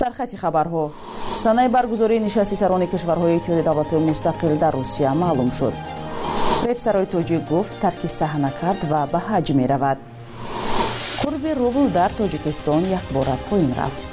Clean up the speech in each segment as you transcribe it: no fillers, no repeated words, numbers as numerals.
در خط خبرها سنه برگزاری نشست سران کشورهای اتحادیه دولت‌های مستقل در روسیه معلوم شد. رهبر تاجیک گفت ترک صحنه کرد و به حج می رود. قرب روبل در تاجیکستان یک بار پایین رفت.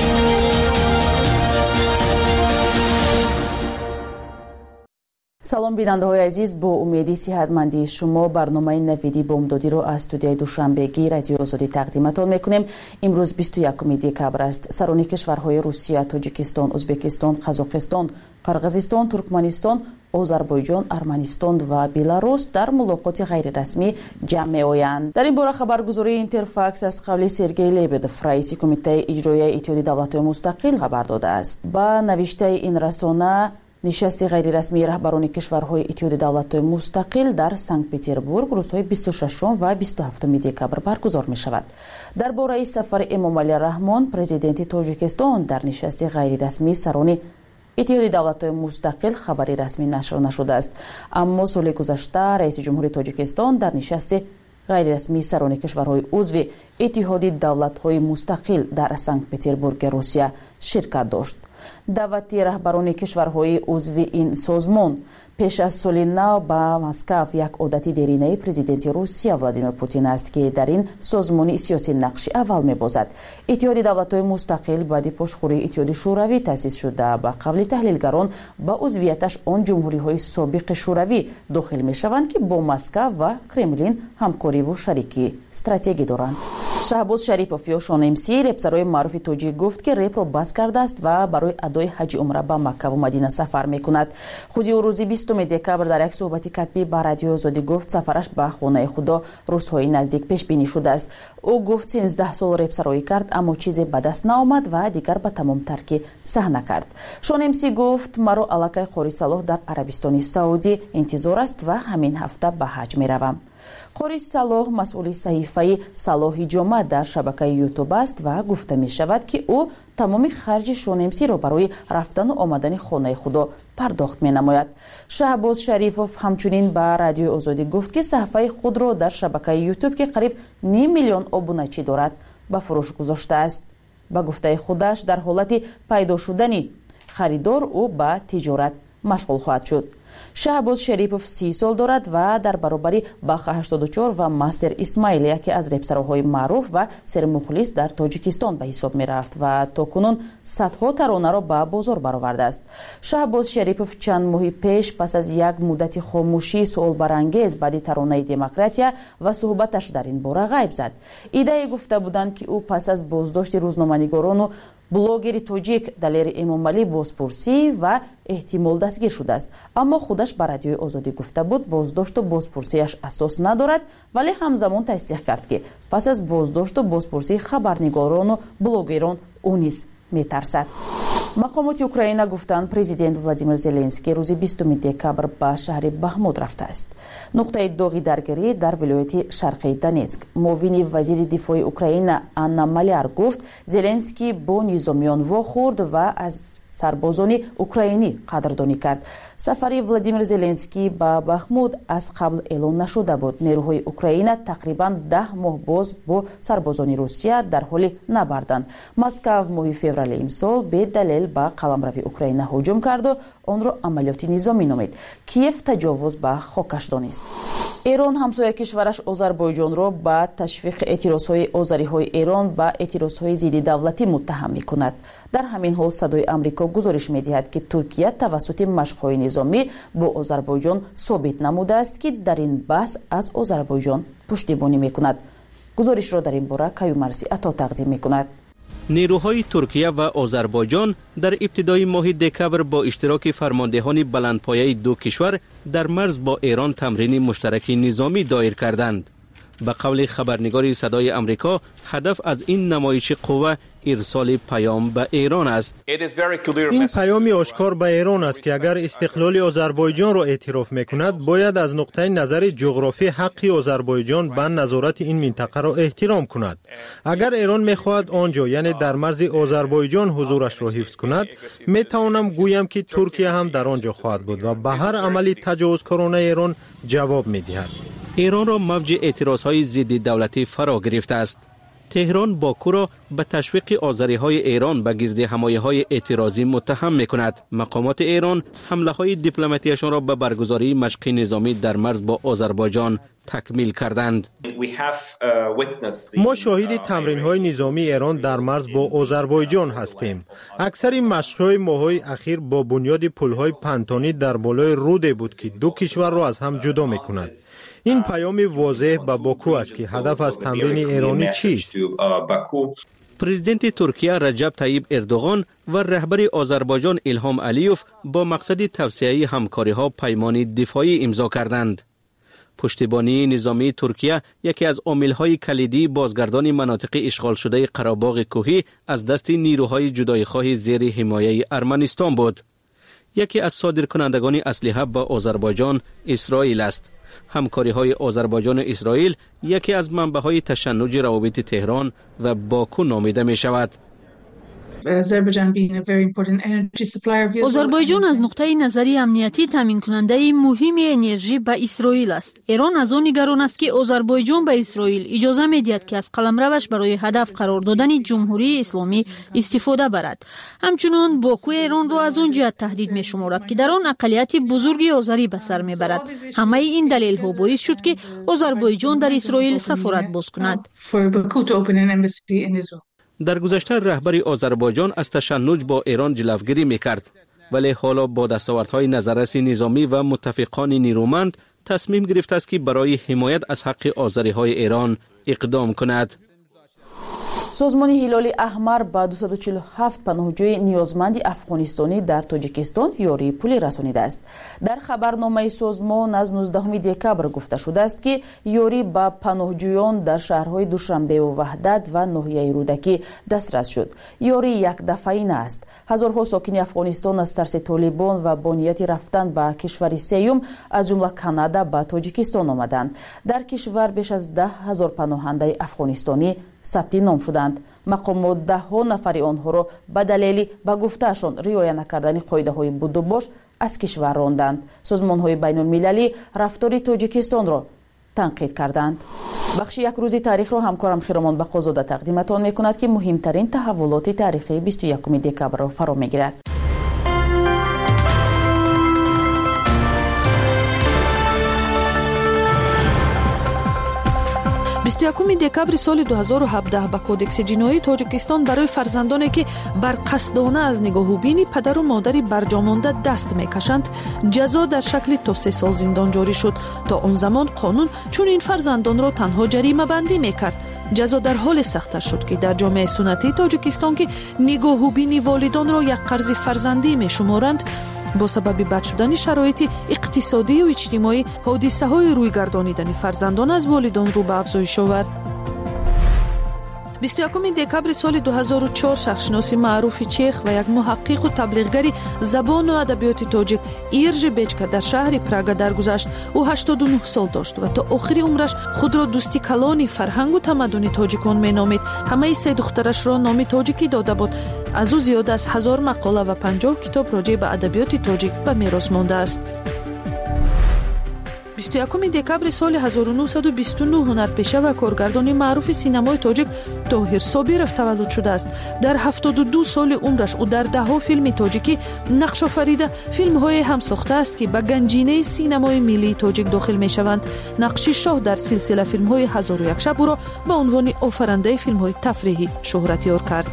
سلام بیننده های عزیز، با امیدی صحتمندی شما برنامه نویدی بامدادی رو از استودیوی دوشنبهگی رادیو آزادی تقدیمتان میکنیم. امروز 21 دکبر است. سران کشورهای روسیه، تاجیکستان، ازبکستان، قزاقستان، قرغیزستان، ترکمنستان، آذربایجان، ارمنستان و بلاروس در ملاقات غیر رسمی جمع می‌آیند. در این باره خبرگزاری اینترفاکس از قول سرگئی لبدف رئیس کمیته اجرایی اتحادیه دولت‌های مستقل خبر داده است. با نوشته این رسانه نشست غیر رسمی رهبران کشورهای اتحادیه دولت‌های مستقل در سنت پتربورگ روزهای 26 و 27 دکبر برگزار می شود. درباره سفر امامعلی رحمان پرزیدنت تاجیکستان در نشست غیر رسمی سران اتحادیه دولت‌های مستقل خبری رسمی نشر نشده است. اما سال گذشته رئیس جمهوری تاجیکستان در نشست غیر رسمی سران کشورهای عضو اتحادیه دولت‌های مستقل در سنت پتربورگ روسیه شرکت داشت. دعوت رهبران کشورهای عضو این سازمان پیش از سال نو با مسکو یک عادت دیرینه پرزیدنت روسیه ولادیمیر پوتین است که در این سازمان سیاسی نقش اول می‌بازد. اتحادیه دولت‌های مستقل بعد پشتخوری اتحادیه شوروی تأسیس شده با قبل تحلیلگران با عضویتش آن جمهوری‌های سابق شوروی داخل می‌شوند که با مسکو و کرملین همکاری و شریکی استراتژی دارند. شهباز شریپوف یا شان امسی رپسرای معروف تاجیک گفت که رپ را بس کرده است و برای ادای حج عمره به مکه و مدینه سفر می‌کند. خود او روز 20 دکبر در یک صحبت کتبی با رادیو آزادی گفت سفرش به خانه خدا روزهای نزدیک پیش بینی شده است. او گفت 13 سال رپسرایی کرد اما چیزی به دست نآمد و دیگر به تمام ترک صحنه کرد. شان امسی گفت مرا علاقه قاری صلاح در عربستان سعودی انتظار است و همین هفته به حج می‌روم. قاری صلاح مسئول صحیفه صلاح جامعه در شبکه یوتیوب است و گفته می شود که او تمام خرج شان امسی را برای رفتن و آمدن خانه خدا پرداخت می نماید. شهباز شریپوف همچنین به رادیو آزادی گفت که صفحه خود را در شبکه یوتیوب که قریب 5 میلیون ابونه‌چی دارد به فروش گذاشته است. با گفته خودش در حالت پیدا شدن خریدار او به تجارت مشغول خواهد شد. شهباز شریپوف 30 سال دارد و در برابری باخ 84 و مستر اسماعیلیا که از رپسرهای معروف و سرمخلص در تاجیکستان به حساب می رفت و تاکنون صدها ترانه را به بازار برآورده است. شهباز شریپوف چند ماه پیش پس از یک مدت خاموشی سوال برانگیز بعد ترانه دموکراتیا و صحبتش در این باره غیب زد. ایده گفته بودند که او پس از بازداشت روزنامه‌نگاران و بلوگر تاجیک دلیر امامعلی بازپرسی و احتمال دستگیر شده است. اما خودش به رادیو آزادی گفته بود بازداشت و بازپرسیش اساس ندارد، ولی همزمان تصدیق کرد که پس از بازداشت و بازپرسی خبرنگاران و بلوگران او نیز میترسد. مقامات اوکراین گفتند پرزیدنت ولادیمیر زلنسکی روز 20 دکبر به شهر بخمود رفته است. نقطه داغی درگیری در ولایت شرقی دونتسک. معاون وزیر دفاع اوکراین آنا مالیار گفت زلنسکی با نظامیان واخورد و از سربازان اوکراینی قدردانی کرد. سفر ولادیمیر زلنسکی به بخمود از قبل اعلام نشده بود. نیروهای اوکراین تقریبا 10 ماه باز با سربازان روسیه در حال نبردند. مسکو ماه فوریه امسال به دلیل به قلمرو اوکراین هجوم کرد و آن را عملیات نظامی نامید. کیف تجاوز به خاکش دانست. ایران همسایه کشورش آذربایجان را با تشویق اعتراضهای آذری‌های ایران با اعتراضهای ضد دولتی متهم می‌کند. در همین حال صدای آمریکا گزارش می‌دهد که ترکیه توسط مشق‌های نظامی با آذربایجان ثابت نموده است که در این بحث از آذربایجان پشتیبانی می‌کند. گزارش را در این باره کیومرسی عطا تقدیم می‌کند. نیروهای ترکیه و آذربایجان در ابتدای ماه دکبر با اشتراک فرماندهان بلندپایه دو کشور در مرز با ایران تمرین مشترک نظامی دایر کردند. به قول خبرنگار صدای آمریکا هدف از این نمایش قوه ارسال پیام به ایران است. این پیامی آشکار به ایران است که اگر استقلال آذربایجان را اعتراف میکند باید از نقطه نظر جغرافی حق آذربایجان به نظارت این منطقه را احترام کند. اگر ایران میخواهد آنجا یعنی در مرز آذربایجان حضورش را حفظ کند میتوانم گویم که ترکیه هم در آنجا خواهد بود و به هر عملی تجاوزکارانه ایران جواب میدهد. ایران را موج اعتراضهای ضد دولتی فرا گرفته است. تهران باکو را به تشویق آذری‌های ایران به گرد حمایه‌های اعتراضی متهم می‌کند. مقامات ایران حمله‌های دیپلماتیکشان را به برگزاری مشق نظامی در مرز با آذربایجان تکمیل کردند. ما شاهد تمرین‌های نظامی ایران در مرز با آذربایجان هستیم. اکثر مشق‌های ماه‌های اخیر با بنیاد پل‌های پنتانی در بالای رود بود که دو کشور را از هم جدا می‌کند. این پیام واضح به باکو است که هدف از تمرین ایرانی چیست. پرزیدنت ترکیه رجب طیب اردوغان و رهبر آذربایجان ایلهام علیوف با مقصد توسعه همکاری‌ها پیمان دفاعی امضا کردند. پشتیبانی نظامی ترکیه یکی از عامل‌های کلیدی بازگردان مناطق اشغال شده قره‌باغ کوهی از دست نیروهای جدایی‌خواه زیر حمایه ارمنستان بود. یکی از صادرکنندگان اسلحه به آذربایجان اسرائیل است. همکاری‌های آذربایجان و اسرائیل یکی از منبع‌های تشنج روابط تهران و باکو نامیده می‌شود. آذربایجان از نقطه نظری امنیتی تامین کننده مهم انرژی به اسرائیل است. ایران از آن نگران است که آذربایجان به اسرائیل اجازه می‌دهد که از قلمروش برای هدف قرار دادن جمهوری اسلامی استفاده برد. همچنین باکو ایران را از آن جهت تهدید می‌شمارد که در آن اقلیت بزرگی آذری به سر می‌برد. همه این دلایل‌ها باعث شد که آذربایجان در اسرائیل سفارت باز کند. در گذشته رهبر آذربایجان از تشنج با ایران جلوگیری میکرد، ولی حالا با دستاوردهای نظررس نظامی و متفقان نیرومند تصمیم گرفته است که برای حمایت از حق آذری‌های ایران اقدام کند. سازمان هلال احمر با 247 پناهجوی نیازمند افغانستانی در تاجیکستان یاری پولی رسانیده است. در خبرنامه سازمان از 19 دکبر گفته شده است که یاری با پناهجویان در شهرهای دوشنبه و وحدت و ناحیه رودکی دسترس شد. یاری یک دفعی است. هزارها ساکن افغانستان از ترس طالبان و با نیت رفتن به کشور سوم از جمله کانادا به تاجیکستان آمدند. در کشور بیش از 10,000 پناهنده افغانستانی ثبت نام شدند. مقامات 10 نفر آنها را به دلیل به گفتهشان رعایت نکردن قاعده‌های بود و باش از کشور راندند. سازمان‌های بین‌المللی رفتار تاجیکستان را تنقید کردند. بخش یک روزی تاریخ را همکارم خیرمان بخوزاده تقدیمتان می‌کند که مهمترین تحولات تاریخی 21 دکبر را فرا می‌گیرد. 21 دکبر سال 2017 با کودکس جنایی تاجیکستان برای فرزندانی که بر قصدانه از نگاهوبین پدر و مادری برجامانده دست میکشند جزا در شکل تا 3 سال زندان جاری شد. تا آن زمان قانون چون این فرزندان را تنها جریمه بندی میکرد. جزا در حال سخت‌تر شد که در جامعه سنتی تاجیکستان که نگاهوبین والدان را یک قرض فرزندی میشمارند، با سبب بد شدن شرایط اقتصادی و اجتماعی حادثه‌های روی گردانیدن فرزندان از والدان رو به افزایش آورد. 21 دکبر سال 2004 شخصشناس معروف چیخ و یک محقق و تبلیغگر زبان و ادبیات تاجیک ایرژ بیچکا در شهر پراگا درگذشت. او 89 سال داشت و تا آخر عمرش خود را دوستی کلان فرهنگ و تمدن تاجیکان مینامید. همه 3 دخترش را نام تاجیکی داده بود. از او زیاد از 1000 مقاله و 50 کتاب راجع به ادبیات تاجیک به میراث مانده است. 21 دکبر سال 1929 هنرپیشه و کارگردان معروف سینمای تاجیک طاهر صابرов تولد شده است. در 72 سال عمرش او در 10 فیلم تاجیکی نقش آفریده. فیلم‌های هم ساخته است که به گنجینه سینمای ملی تاجیک داخل می‌شوند. نقش شاه در سلسله فیلم‌های 1001 شب او را به عنوان آفرینده فیلم‌های تفریحی شهرت یار کرد.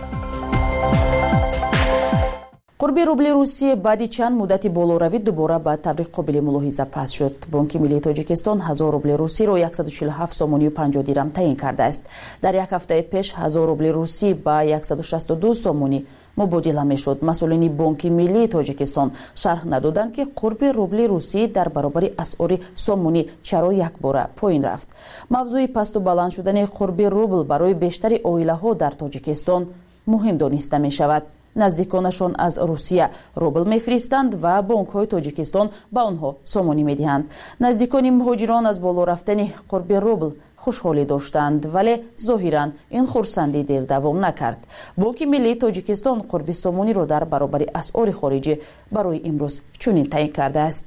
قرب روبل روسیه بعد چند مدت بالوروی دوباره با تبریق قابل ملاحظه پس شد. بانک ملی تاجیکستان 1000 روبل روسی را 147 سومانی و 50 دیرم تعیین کرده است. در یک هفته پیش 1000 روبل روسی با 162 سومانی مبادله میشد. مسئولین بانک ملی تاجیکستان شرح ندادند که قرب روبل روسی در برابر اسعار سومانی چرا یک بار پایین رفت. موضوع پست و بلند شدن قرب روبل برای بیشتر عائله‌ها در تاجیکستان مهم دانسته می شود. نزدیکانشان از روسیه روبل میفرستند و بانک‌های تاجیکستان به آنها سومانی میدهند. نزدیکان مهاجران از بالا رفتن قرب روبل خوشحالی داشتند، ولی ظاهراً این خرسندی دیر دوام نکرد. بانک ملی تاجیکستان قرب سومانی را در برابر اسعار خارجی برای امروز چنین تعیین کرده است.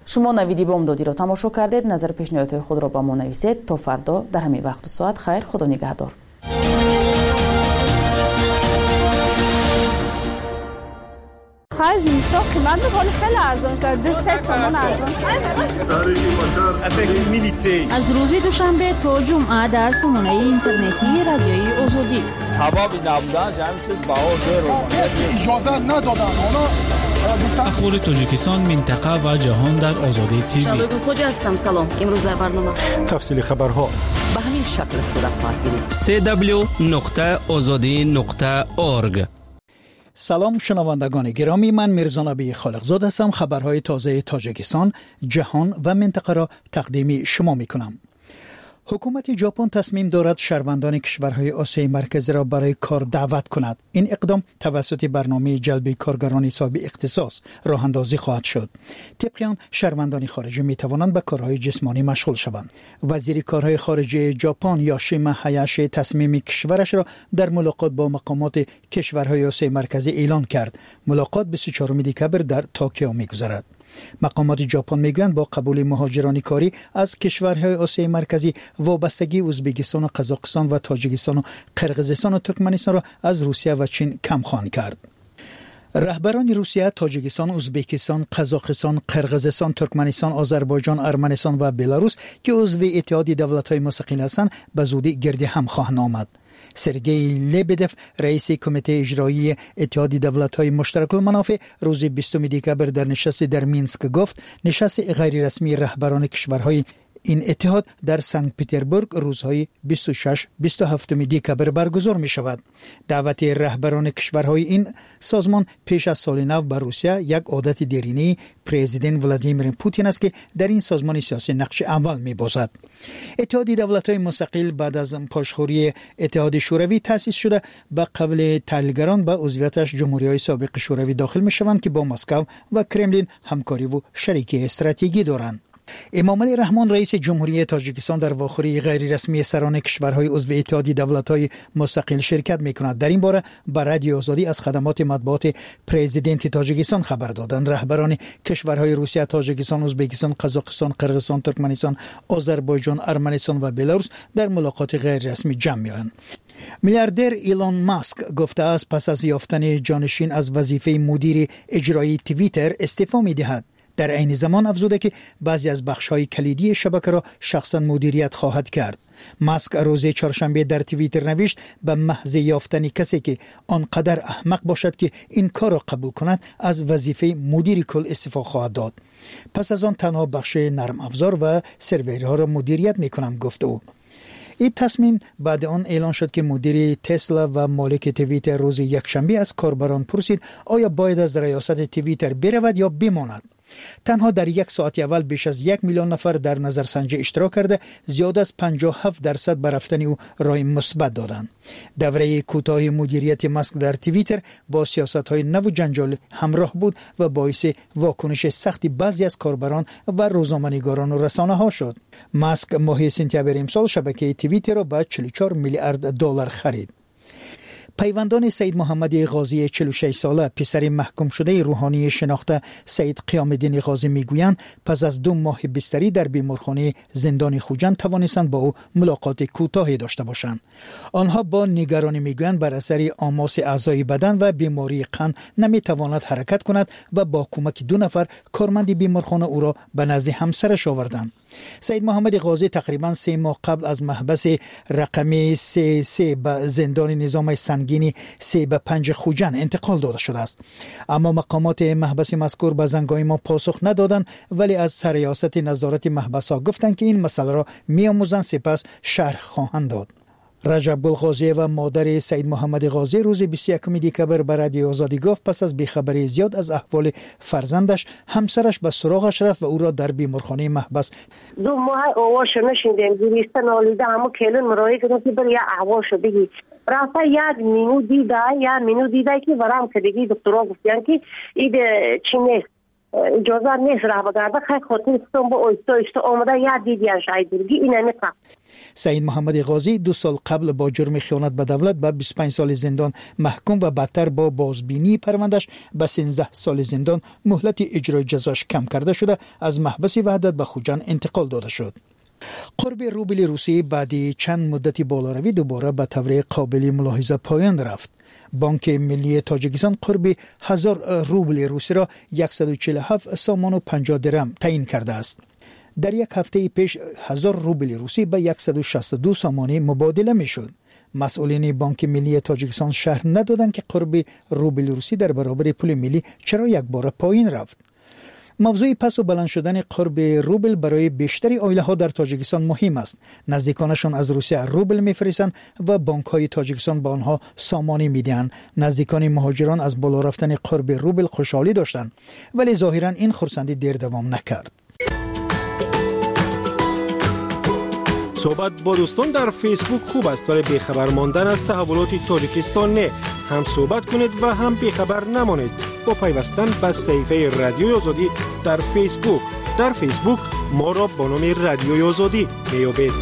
شما نویدی بامدادی را تماشا کردید. نظر پیشنهادات خود را با ما نویسید. تا فردا در همین وقت و ساعت خیر. خدا نگهدار. خیلی زیستا قیمت بخوری خیلی ارزان شد. 3 تومان ارزان شد. از روز دوشنبه تا جمعه در سامانه اینترنتی رادیوی آزادی. سبب نبودن همین چیز بهار رو اجازه ندادن. اخبار تاجیکستان، منطقه و جهان در آزادی تیوی. شادو خوجا هستم. سلام. امروز در برنامه تفصیل خبرها به همین شکل صورت خواهد گرفت. www.azadi.org. سلام شنوندگان گرامی، من میرزا نبی خالقزاد هستم. خبرهای تازه تاجیکستان، جهان و منطقه را تقدیم شما میکنم. حکومت ژاپن تصمیم دارد شهروندان کشورهای آسیای مرکزی را برای کار دعوت کند. این اقدام توسط برنامه جلب کارگران صاحب اختصاص راه اندازی خواهد شد. طبق آن شهروندان خارجی می توانند به کارهای جسمانی مشغول شوند. وزیر کارهای خارجه ژاپن یاشیما هایاشی تصمیم کشورش را در ملاقات با مقامات کشورهای آسیای مرکزی اعلان کرد. ملاقات 24 دکبر در توکیو می‌گذرد. مقامات ژاپن میگویند با قبول مهاجران کاری از کشورهای آسیای مرکزی وابستگی ازبکستان و قزاقستان و تاجیکستان و قرقیزستان و ترکمنستان را از روسیه و چین کم خواهند کرد. رهبران روسیه، تاجیکستان، ازبکستان، قزاقستان، قرقیزستان، ترکمنستان، آذربایجان، ارمنستان و بلاروس که عضو اتحاد دولت‌های مستقل هستند به زودی گرد هم خواهند آمد. سرگئی لبدف رئیس کمیته اجرایی اتحاد دولت‌های مشترک المنافع روز 20 دکبر در نشست در مینسک گفت نشست غیر رسمی رهبران کشورهای این اتحاد در سنت پترزبورگ روزهای 26-27 دکبر برگزار می شود. دعوت رهبران کشورهای این سازمان پیش از سال نو بر روسیه یک عادت دیرینه پرزیدنت ولادیمیر پوتین است که در این سازمان سیاسی نقش اول می بازد. اتحاد دولت‌های مستقل بعد از پاشخوری اتحاد شوروی تأسیس شده. به قول تحلیلگران به عضویتش جمهوری‌های سابق شوروی داخل می شوند که با مسکو و کرملین همکاری و شریکی استراتژیکی دارند. امام علی رحمان رئیس جمهوری تاجیکستان در واخوری غیر رسمی سران کشورهای عضو اتحاد دولت‌های مستقل شرکت می‌کند. در این باره بر رادیو آزادی از خدمات مطبوعات پرزیدنت تاجیکستان خبر دادند. رهبران کشورهای روسیه، تاجیکستان، ازبکستان، قزاقستان، قرقیزستان، ترکمنستان، آذربایجان، ارمنستان و بلاروس در ملاقات غیر رسمی جمع می‌شوند. میلیاردر ایلان ماسک گفته است پس از یافتن جانشین از وظیفه مدیر اجرایی توییتر استعفا می‌دهد. در عین زمان افزوده که بعضی از بخش‌های کلیدی شبکه را شخصا مدیریت خواهد کرد. ماسک روز چهارشنبه در توییتر نوشت به محض یافتن کسی که آنقدر احمق باشد که این کار را قبول کند از وظیفه مدیر کل استعفا خواهد داد. پس از آن تنها بخش نرم افزار و سرورها را مدیریت می‌کنم گفت او. این تصمیم بعد آن اعلان شد که مدیر تسلا و مالک توییتر روز یکشنبه از کاربران پرسید آیا باید از ریاست توییتر برود یا بماند. تنها در یک ساعت اول بیش از 1 میلیون نفر در نظرسنجی اشتراک کرده، زیاد از 57% بر رفتن او رای مثبت دادند. دوره کوتاه مدیریت ماسک در توییتر با سیاست‌های نو و جنجال همراه بود و باعث واکنش سختی بعضی از کاربران و روزنامه‌نگاران و رسانه‌ها شد. ماسک ماه سپتامبر امسال شبکه توییتر را با 44 میلیارد دلار خرید. پیوندان سید محمد غازی 46 ساله پسر محکوم شده روحانی شناخته سید قیام الدین غازی میگویند پس از 2 ماه بستری در بیمارخانه زندان خوجند توانستند با او ملاقات کوتاهی داشته باشند. آنها با نگرانی میگویند بر اثر آماس اعضای بدن و بیماری قند نمیتواند حرکت کند و با کمک 2 نفر کارمند بیمارخانه او را به نزد همسرش آوردند. سید محمد غازی تقریبا 3 ماه قبل از محبس رقمی 33 به زندان نظام سنگینی 3-5 خوجند انتقال داده شده است. اما مقامات محبس مذکور به زنگ‌های ما پاسخ ندادند، ولی از سرریاست نظارت محبس‌ها گفتند که این مسئله را می‌آموزند سپس شرح خواهند داد. رجب الغازی و مادر سید محمد غازی روز 21 دکبر به رادیو آزادی گفت پس از بیخبری زیاد از احوال فرزندش همسرش به سراغش رفت و او را در بیمارخانه محبس 2 ماه آواش نشیندیم گریسته نالیده همو کلون مرایی کردم که بر یه احواشو بگی رفته یک مینو دیده که برام که دیگه دکترها گفتن که این چی نیست اجازه نیست راه بگرده خیلی خاطر استون با اویستا آمده یاد دیدیان شایدرگی اینمی قبل. سعید محمد غازی 2 سال قبل با جرم خیانت به دولت به 25 سال زندان محکوم و بعدتر با بازبینی پروندهش به 13 سال زندان مهلت اجرای جزاش کم کرده شده از محبس وحدت به خوجان انتقال داده شد. قرب روبل روسی بعد چند مدتی بالاروی دوباره به طور قابل ملاحظه پایان رفت. بانک ملی تاجیکستان قرب 1000 روبل روسی را 147 سامان و 50 درم تعیین کرده است. در یک هفته پیش 1000 روبل روسی به 162 سامانی مبادله می شد. مسئولین بانک ملی تاجیکستان شرح ندادند که قرب روبل روسی در برابر پول ملی چرا یک بار پایین رفت. موضوع پس و بلند شدن قرب روبل برای بیشتری عائله ها در تاجیکستان مهم است. نزدیکانشان از روسیه روبل میفرستند و بانک های تاجیکستان به آنها سامانی میدهند. نزدیکان مهاجران از بالا رفتن قرب روبل خوشحالی داشتند، ولی ظاهرا این خرسندی دیر دوام نکرد. صحبت با دوستان در فیسبوک خوب است، ولی بیخبر ماندن از تحولات تاجیکستان نه. هم صحبت کنید و هم بیخبر نمانید با پیوستن به صفحه رادیوی آزادی در فیسبوک. در فیسبوک ما را با نام رادیوی آزادی میابید.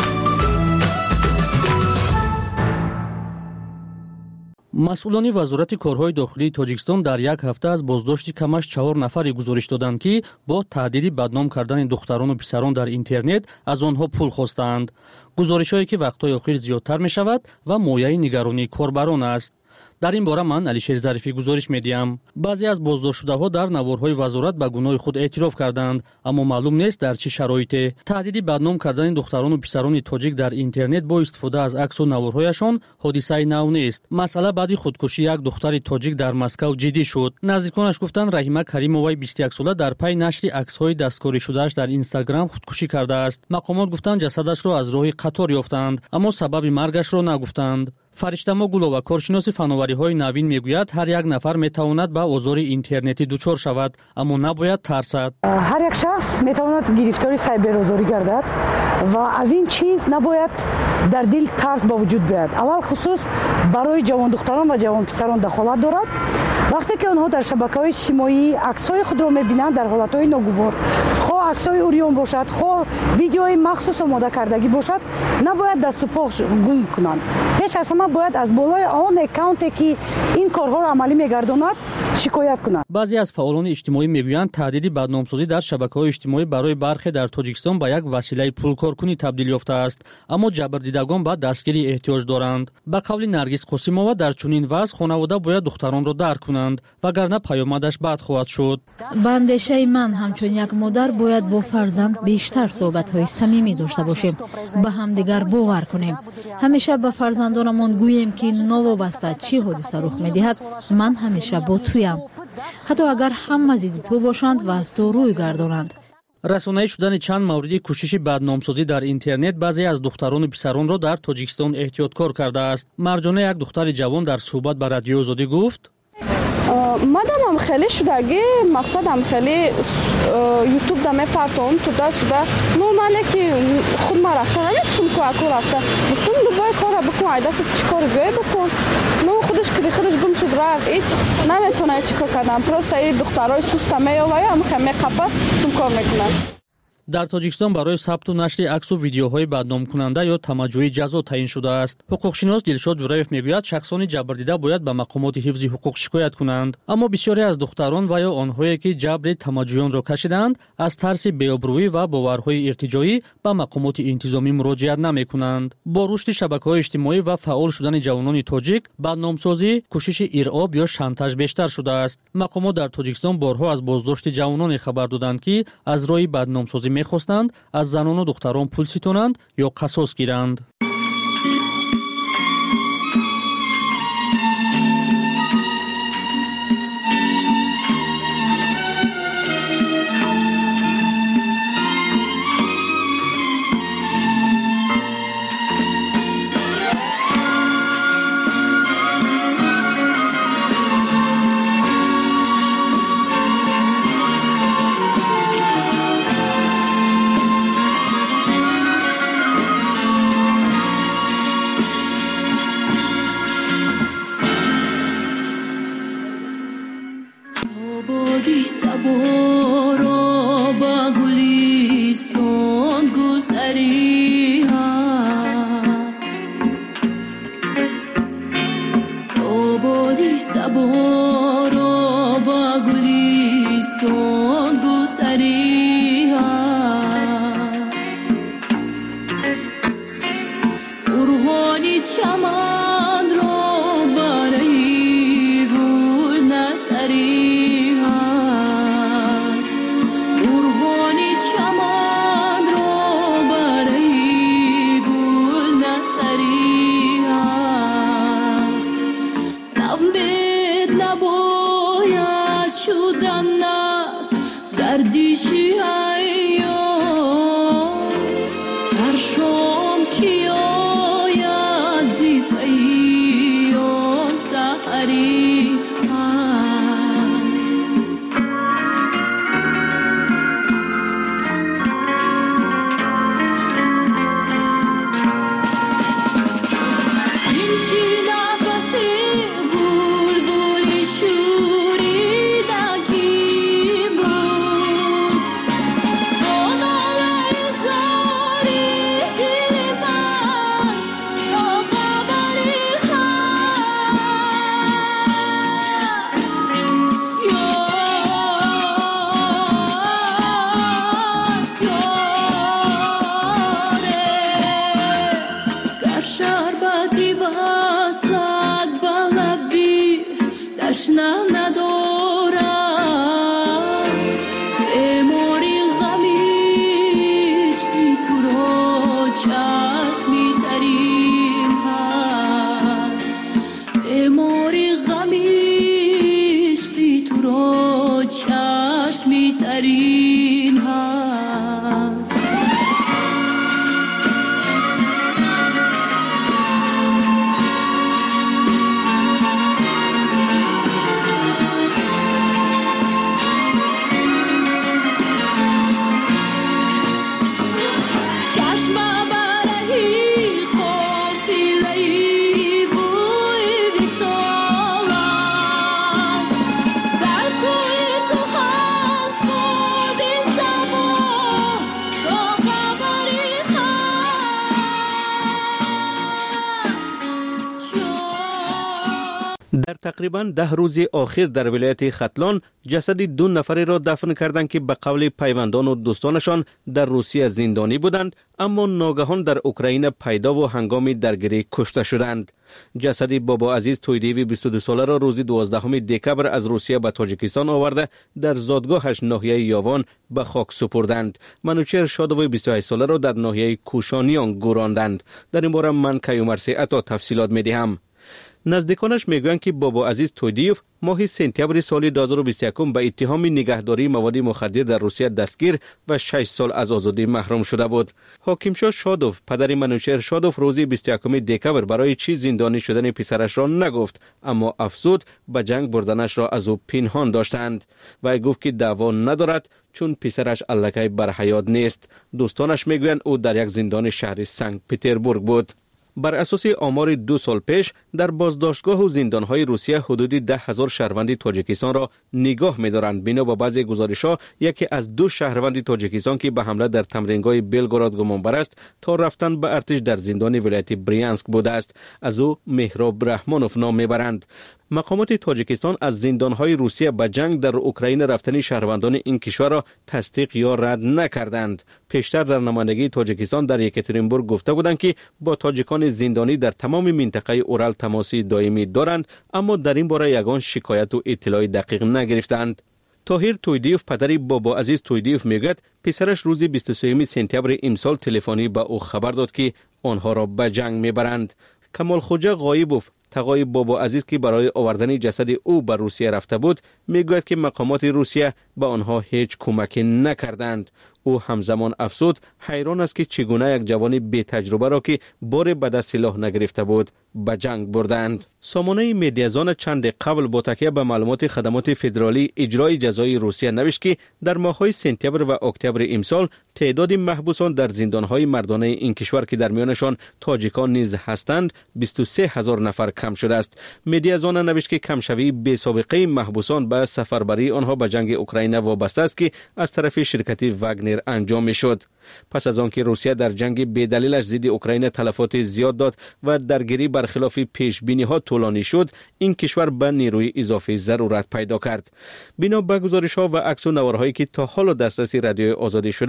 مسئولان وزارت کارهای داخلی تاجیکستان در یک هفته از بازداشت کمش 4 نفری گزارش دادند که با تهدید بدنام کردن دختران و پسران در اینترنت از آنها پول خواستند. گزارش‌هایی که وقت‌های اخیر زیادتر می‌شود و مایه نگرانی کاربران است. در این باره من علیشیر ظریفی گزارش می‌دهم. بعضی از بازداشت‌شده‌ها در نوارهای وزارت به گناه خود اعتراف کردند، اما معلوم نیست در چه شرایطی. تهدید بدنام کردن دختران و پسران تاجیک در اینترنت با استفاده از عکس و نوارهایشان حادثه نو نیست. مسئله بعد خودکشی یک دختر تاجیک در مسکو جدی شد. نزدیکانش گفتند رحیمه کریمووای 21 ساله در پی نشر عکس‌های دستکاری شده‌اش در اینستاگرام خودکشی کرده است. مقامات گفتند جسدش را از راه قطار یافتند، اما سبب مرگش را نگفتند. فرشتما گلووا کارشناس فناوری‌های نوین میگوید هر یک نفر میتواند به آزار اینترنتی دچار شود، اما نباید ترسد. هر یک شخص میتواند گرفتار سایبر آزاری گردد و از این چیز نباید در دل ترس با وجود بیاید. اول خصوص برای جوان دختران و جوان پسران دخالت دارد. وقتی که آنها در شبکه‌های اجتماعی عکس‌های خود را می‌بینند در حالت‌های ناگوار، خواه عکس‌های اوریون باشد، خواه ویدیوهای مخصوص آماده کردگی باشد، نباید دست و پا گم کنند. پیش از همه باید از بالای آن اکانتی که این کارها را عملی می‌گرداند شکایت کنند. بعضی از فعالان اجتماعی میگویند تهدید بدنامسازی در شبکه‌های اجتماعی برای برخی در تاجیکستان به یک وسیله پولکارکنی تبدیل یافته است، اما جبردیدگان به دستگیری احتیاج دارند. به قول نرگس قاسمова در چنین وضع خانواده باید دختران را درک کنند، وگرنه پیامدش بد خواهد شد. به اندیشه من همچون یک مادر باید با فرزند بیشتر صحبت‌های صمیمی داشته باشیم، به همدیگر باور کنیم. همیشه به فرزندانمان گوییم که نوابسته چه حادثه رخ می‌دهد من همیشه با تویم، حتی اگر هم ضد تو باشند و از تو روی گردانند. رسانه‌ای شدن چند مورد کوشش بدنامسازی در اینترنت بعضی از دختران و پسران را در تاجیکستان احتیاطکار کرده است. مرجانه یک دختر جوان در صحبت با رادیو آزادی گفت: مادام خیلی شدگی مقصدم خیلی یوتیوب دم پرتون تو دست نورماله که خود ما رفتن نمیتونم که رفته گفتم لبای کار بکن عیدست چی کار گوی بکن نو خودش که خودش گم شد رفت هیچ نمیتونه چی کار کردم پرسته این دخترای سوستمه و یا همه قپه سم کار میکنن. در تاجیکستان برای ثبت و نشر عکس و ویدیوهای بدنام کننده یا تمجید جزا تعیین شده است. حقوقشناس دلشاد جورایف میگوید شخصان جبردیده باید به مقامات حفظ حقوق شکایت کنند، اما بسیاری از دختران و یا آنهایی که جبر تمجیدیان را کشیدند از ترس بی‌آبرویی و باورهای ارتجاعی به مقامات انتظامی مراجعت نمی‌کنند. با رشد شبکه‌های اجتماعی و فعال شدن جوانان تاجیک، بدنامسازی، کوشش ارعاب یا شانتاژ بیشتر شده است. مقامات در تاجیکستان بارها از بازداشت جوانان خبر دادند که از راه بدنامسازی می‌خواستند از زنان و دختران پول ستانند یا قصاص گیرند. چمن را برای گل نسری هست مرغان چمن را برای گل نسری هست نومید نباید شدن است گردشی تقریباً 10 روز آخر در ولایت ختلان جسد 2 نفری را دفن کردند که به قول پیوندان و دوستانشان در روسیه زندانی بودند اما ناگهان در اوکراین پیدا و هنگام درگیری کشته شدند. جسد بابا عزیز تویدیوی 22 ساله را روز 12 دکبر از روسیه به تاجیکستان آورده در زادگاهش ناحیه یاوان به خاک سپردند. منوچهر شادوی 28 ساله را در ناحیه کوشانیان گوراندند. در این باره من کیومرثی عطا تفصیلات می‌دهم. نزدیکانش میگویند که بابا عزیز تویدیوف ماه سپتامبر سال 2021 به اتهام نگهداری مواد مخدر در روسیه دستگیر و 6 سال از آزادی محروم شده بود. حاکمشاه شادوف پدر منوچهر شادوف روز 21 دکبر برای چی زندانی شدن پسرش را نگفت اما افزود به جنگ بردنش را از او پنهان داشتند و گفت که دعوا ندارد چون پسرش الکی بر حیات نیست. دوستانش میگویند او در یک زندان شهر سنت پترزبورگ بود. بر اساس آمار 2 سال پیش در بازداشتگاه و زندانهای روسیه حدود 10,000 شهروند تاجیکستان را نگاه می‌دارند. بنا به بعضی گزارش‌ها یکی از 2 شهروند تاجیکستان که به حمله در تمرینگاه بلگراد گمانبر است تا رفتن به ارتش در زندان ولایت بریانسک بوده است. از او مهراب رحمانوف نام میبرند. مقامات تاجیکستان از زندانهای روسیه به جنگ در اوکراین رفتن شهروندان این کشور را تصدیق یا رد نکردند. پیشتر در نمایندگی تاجیکستان در یکاترینبورگ گفته بودند که با تاجیکان زندانی در تمام منطقه اورال تماسی دائمی دارند اما در این باره یگان شکایت و اطلاع دقیق نگرفتند. طاهر تویدیوف پدر بابا عزیز تویدیوف میگوید پسرش روز 23 سپتامبر امسال تلفنی به او خبر داد که آنها را به جنگ میبرند. کمال خوجا غایبوف تقای بابا عزیز که برای آوردن جسد او به روسیه رفته بود میگوید که مقامات روسیه به آنها هیچ کمکی نکردند. او همزمان افسود حیران است که چگونه یک جوان بی تجربه را که بار به دست سلاح نگرفته بود به جنگ بردند. سامانه مدیازان چند قبل با تکیه به معلومات خدمات فدرالی اجرای جزای روسیه نوشت که در ماه‌های سپتامبر و اکتبر امسال تعداد محبوسان در زندان‌های مردانه این کشور که در میانشان تاجیکان نیز هستند 23,000 نفر کم شده است. مدیازان نوشت که کمشوی بی سابقه محبوسان به سفربری آنها به جنگ اوکراین وابسته است که از طرف شرکت واگنر انجام می‌شد. پس از آنکه روسیه در جنگ بی‌دلیلش ضد اوکراین تلفات زیاد داد و درگیری برخلاف پیش‌بینی‌ها طولانی شد، این کشور به نیروی اضافی ضرورت پیدا کرد. بنا به گزارش‌ها و عکس و نوارهایی که تا حالا دسترسی رادیوی آزادی شدند،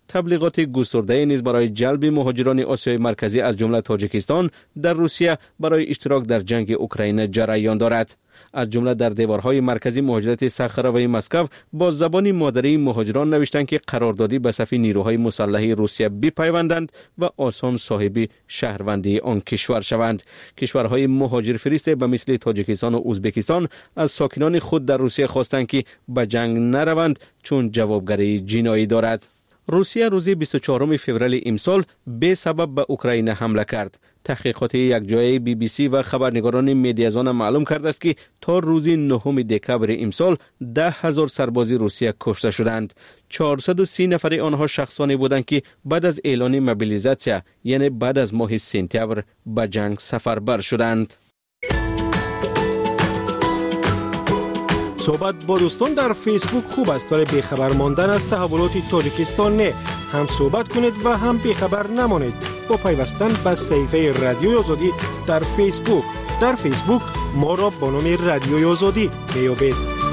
تبلیغات گسترده نیز برای جلب مهاجران آسیای مرکزی از جمله تاجیکستان در روسیه برای اشتراک در جنگ اوکراین جریان دارد. از جمله در دیوارهای مرکزی مهاجرت صخره‌وی مسکو با زبان مادری مهاجران نوشتند که قراردادی به صف نیروهای مسلح روسیه بپیوندند و آسان صاحب شهروندی آن کشور شوند. کشورهای مهاجر فریسته به مثل تاجیکستان و ازبکستان از ساکنان خود در روسیه خواستند که به جنگ نروند چون جوابگری جنایی دارد. روسیه روز 24 فوریه امسال به سبب به اوکراین حمله کرد. تحقیقات یک جایی BBC و خبرنگاران مدیازان معلوم کرده است که تا روز 9 دکبر امسال 10,000 سرباز روسیه کشته شدند. 430 نفر آنها شخصانی بودند که بعد از اعلان موبیلیزاسیون یعنی بعد از ماه سپتامبر به جنگ سفربر شدند. صحبت با دوستان در فیسبوک خوب است ولی بیخبر ماندن از تحولات تاجیکستان نه. هم صحبت کنید و هم بیخبر نمانید با پیوستن به صفحه رادیوی آزادی در فیسبوک. در فیسبوک ما را با نام رادیوی آزادی بیابید.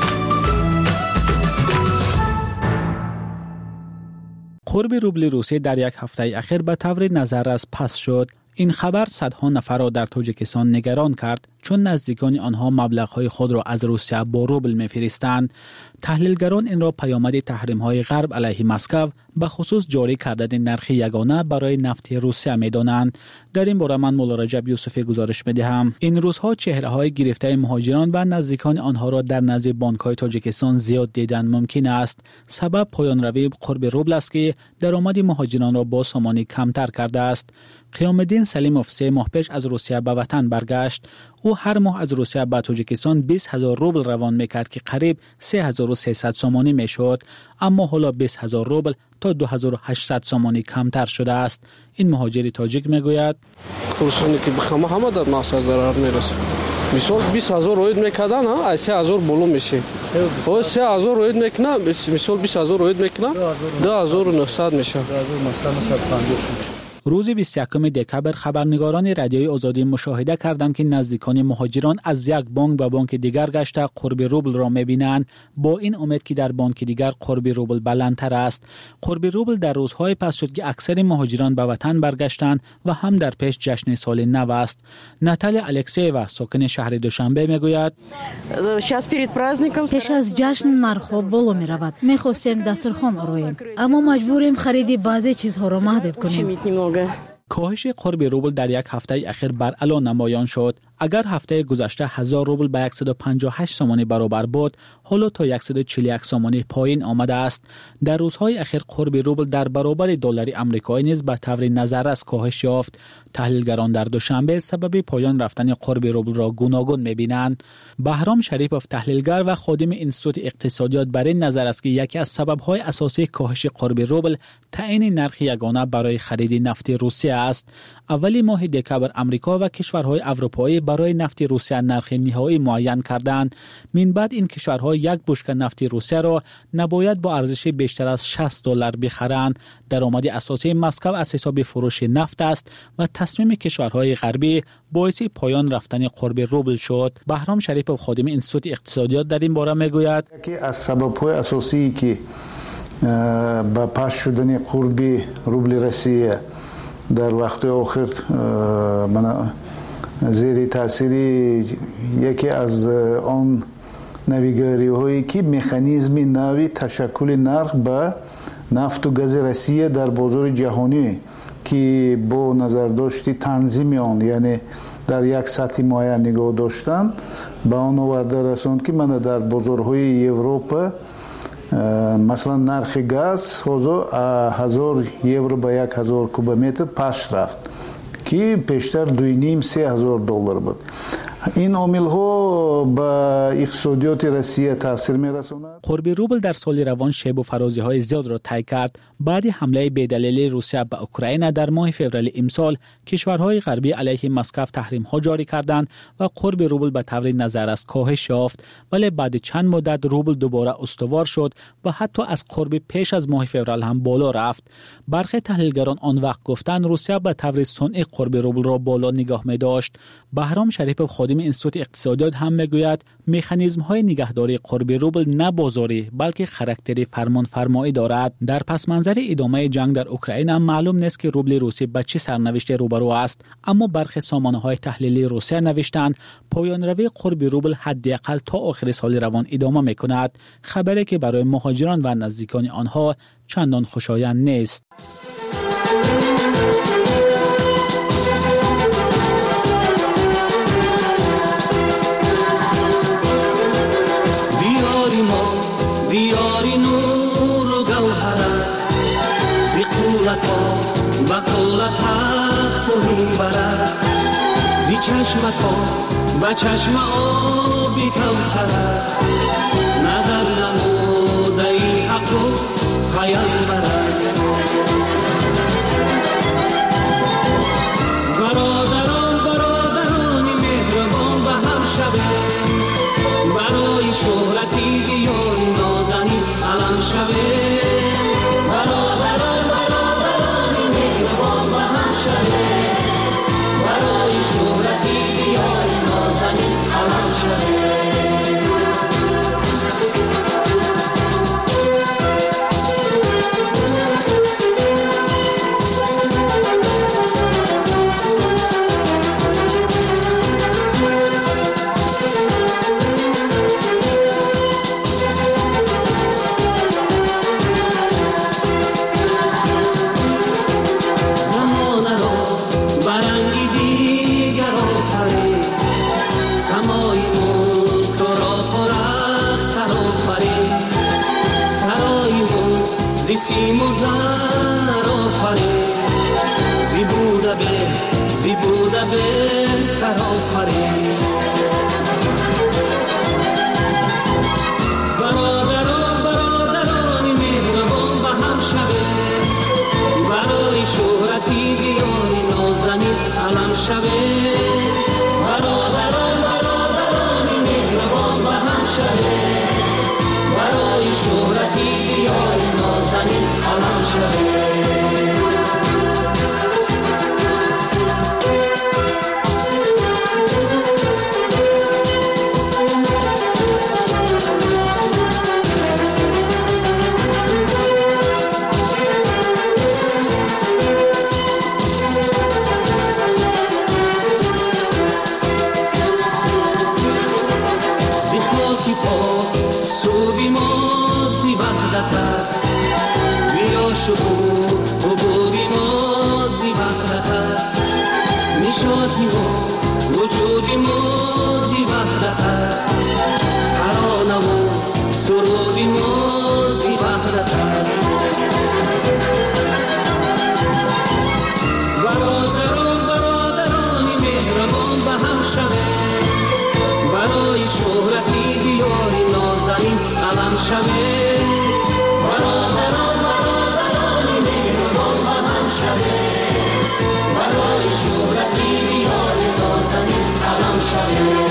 قرب روبل روسی در یک هفته اخیر به طور نظررس پست شد. این خبر صدها نفر را در تاجیکستان نگران کرد چون نزدیکان آنها مبلغ‌های خود را از روسیه با روبل می‌فرستند. تحلیلگران این را پیامد تحریم‌های غرب علیه مسکو به خصوص جاری کردن نرخ یگانه برای نفت روسیه می‌دانند. در این باره من مولا رجب یوسفی گزارش می‌دهم. این روزها چهره‌های گرفته مهاجران و نزدیکان آنها را در نزد بانک‌های تاجیکستان زیاد دیدن ممکن است. سبب پایان روی قرب روبل است که درآمد مهاجران را با سامانی کمتر کرده است. قیام الدین سلیموف 3 ماه پیش از روسیه به وطن برگشت. او هر ماه از روسیه به تاجیکستان 20,000 روبل روان میکرد که قریب 3,300 سومانی میشد، اما حالا 20,000 روبل تا 2,800 سومانی کمتر شده است. این مهاجر تاجیک میگوید کورسانی که بخوام همه در مقصد ضرر میرسه. مثال 20,000 روید میکردن از 3,000 بالا میشه. او 3,000 روید میکنه، مثال 20,000 روید میکنه 2,900 میشه. روز 21 دکبر خبرنگاران رادیوی آزادی مشاهده کردند که نزدیکان مهاجران از یک بانک به بانک دیگر گشته قرب روبل را می‌بینند با این امید که در بانک دیگر قرب روبل بلندتر است. قرب روبل در روزهای پس شد که اکثر مهاجران به وطن برگشتند و هم در پیش جشن سال نو است. ناتالیا الکسیوا ساکن شهر دوشنبه میگوید پیش از جشن نرخ‌ها بالا می‌رود. می‌خواستیم دسترخوان آوریم اما مجبوریم خرید بعضی چیزها را محدود کنیم. کاهش قرب روبل در یک هفته اخیر بر اعلان نمایان شد. اگر هفته گذشته 1000 روبل به 158 سومانی برابر بود، حالا تا 141 سومانی پایین آمده است. در روزهای اخیر قرب روبل در برابر دلار آمریکایی نیز به طور نظررس کاهش یافت. تحلیلگران در دوشنبه سبب پایان رفتن قرب روبل را گوناگون می‌بینند. بهرام شریفوف تحلیلگر و خادم انستیتوت اقتصادیات بر این نظر است که یکی از سبب‌های اساسی کاهش قرب روبل تعیین نرخ یگانه برای خرید نفت روسیه است. اولی ماه دکبر آمریکا و کشورهای اروپایی برای نفت روسیه نرخ نهایی معین کردند. من بعد این کشورها یک بشکه نفت روسیه را نباید با ارزش بیشتر از $60 بخرند. درآمد اساسی مسکو از حساب فروش نفت است و تصمیم کشورهای غربی باعث پایان رفتن قرب روبل شد. بهرام شریفوف خادم انستیتوت اقتصادیات در این باره میگوید که از سبب‌های اساسی که با پاش شدن قرب روبل روسیه در وقت آخر من زیر تاثیر یکی از آن نویگاری هایی که مکانیزم نوی تشکل نرخ به نفت و گاز روسیه در بازار جهانی که با نظر داشتی تنظیم آن یعنی در یک سطح معین نگاه داشتن به آن آورده رساند که من در بازارهای اروپا مثلا نرخ گاز 1,000 یورو به 1,000 کوبمتر پاش رفت که پیشتر 2,500-3,000 دلار بود. این عامل‌ها به اقتصادیات روسیه تاثیر می‌رساند. قرب روبل در سال روان شیب و فرازی‌های زیاد را طی کرد. بعد حمله بی‌دلیل روسیه به اوکراین در ماه فوریه امسال کشورهای غربی علیه مسکو تحریم‌ها جاری کردند و قرب روبل به طور نظررس کاهش یافت، ولی بعد چند مدت روبل دوباره استوار شد و حتی از قرب پیش از ماه فوریه هم بالا رفت. برخی تحلیلگران آن وقت گفتند روسیه به طور صنعی قرب روبل را بالا نگاه می‌داشت. بهرام شریفوف خادم خادم انستیتوت اقتصادیات هم میگوید مکانیزم‌های نگهداری قرب روبل نه بازاری بلکه خاراکتر فرمانفرمایی دارد. در پس منظر ادامه جنگ در اوکراین هم معلوم نیست که روبل روسی به چه سرنوشتی روبرو است، اما برخی سامانه‌های تحلیلی روسیه نوشتند پایان روی قرب روبل حداقل تا آخر سال روان ادامه می‌کند، خبری که برای مهاجران و نزدیکان آنها چندان خوشایند نیست. دیاری نور و گوهر است زیقولت ها بقولت تخت و منبر است زی چشمت ها به چشم آبی کوثر است نظر نموده ای حق و پیامبر است برادران مهربان به هم شوه برای شهرتی دیاری نازنی علم شوه برادران مهربان به هم شوه برای شهرتی دیاری نازنی علم شوه سیم و زر آفرین زی بوده بهتر آفرین برادران مهربان به هم شوه برای شهرتی دیاری نازنین علم شوه برادران مهربان به هم شوه برای شهرتی دیاری نازنین علم شوه وجودی موزی وحدت است ترانه و سرودی موزی وحدت است برادران مهربان به هم شوه برای شهرتی دیاری نازنین علم شوه برادران مهربان به هم شوه برای شهرتی دیاری نازنین علم شوه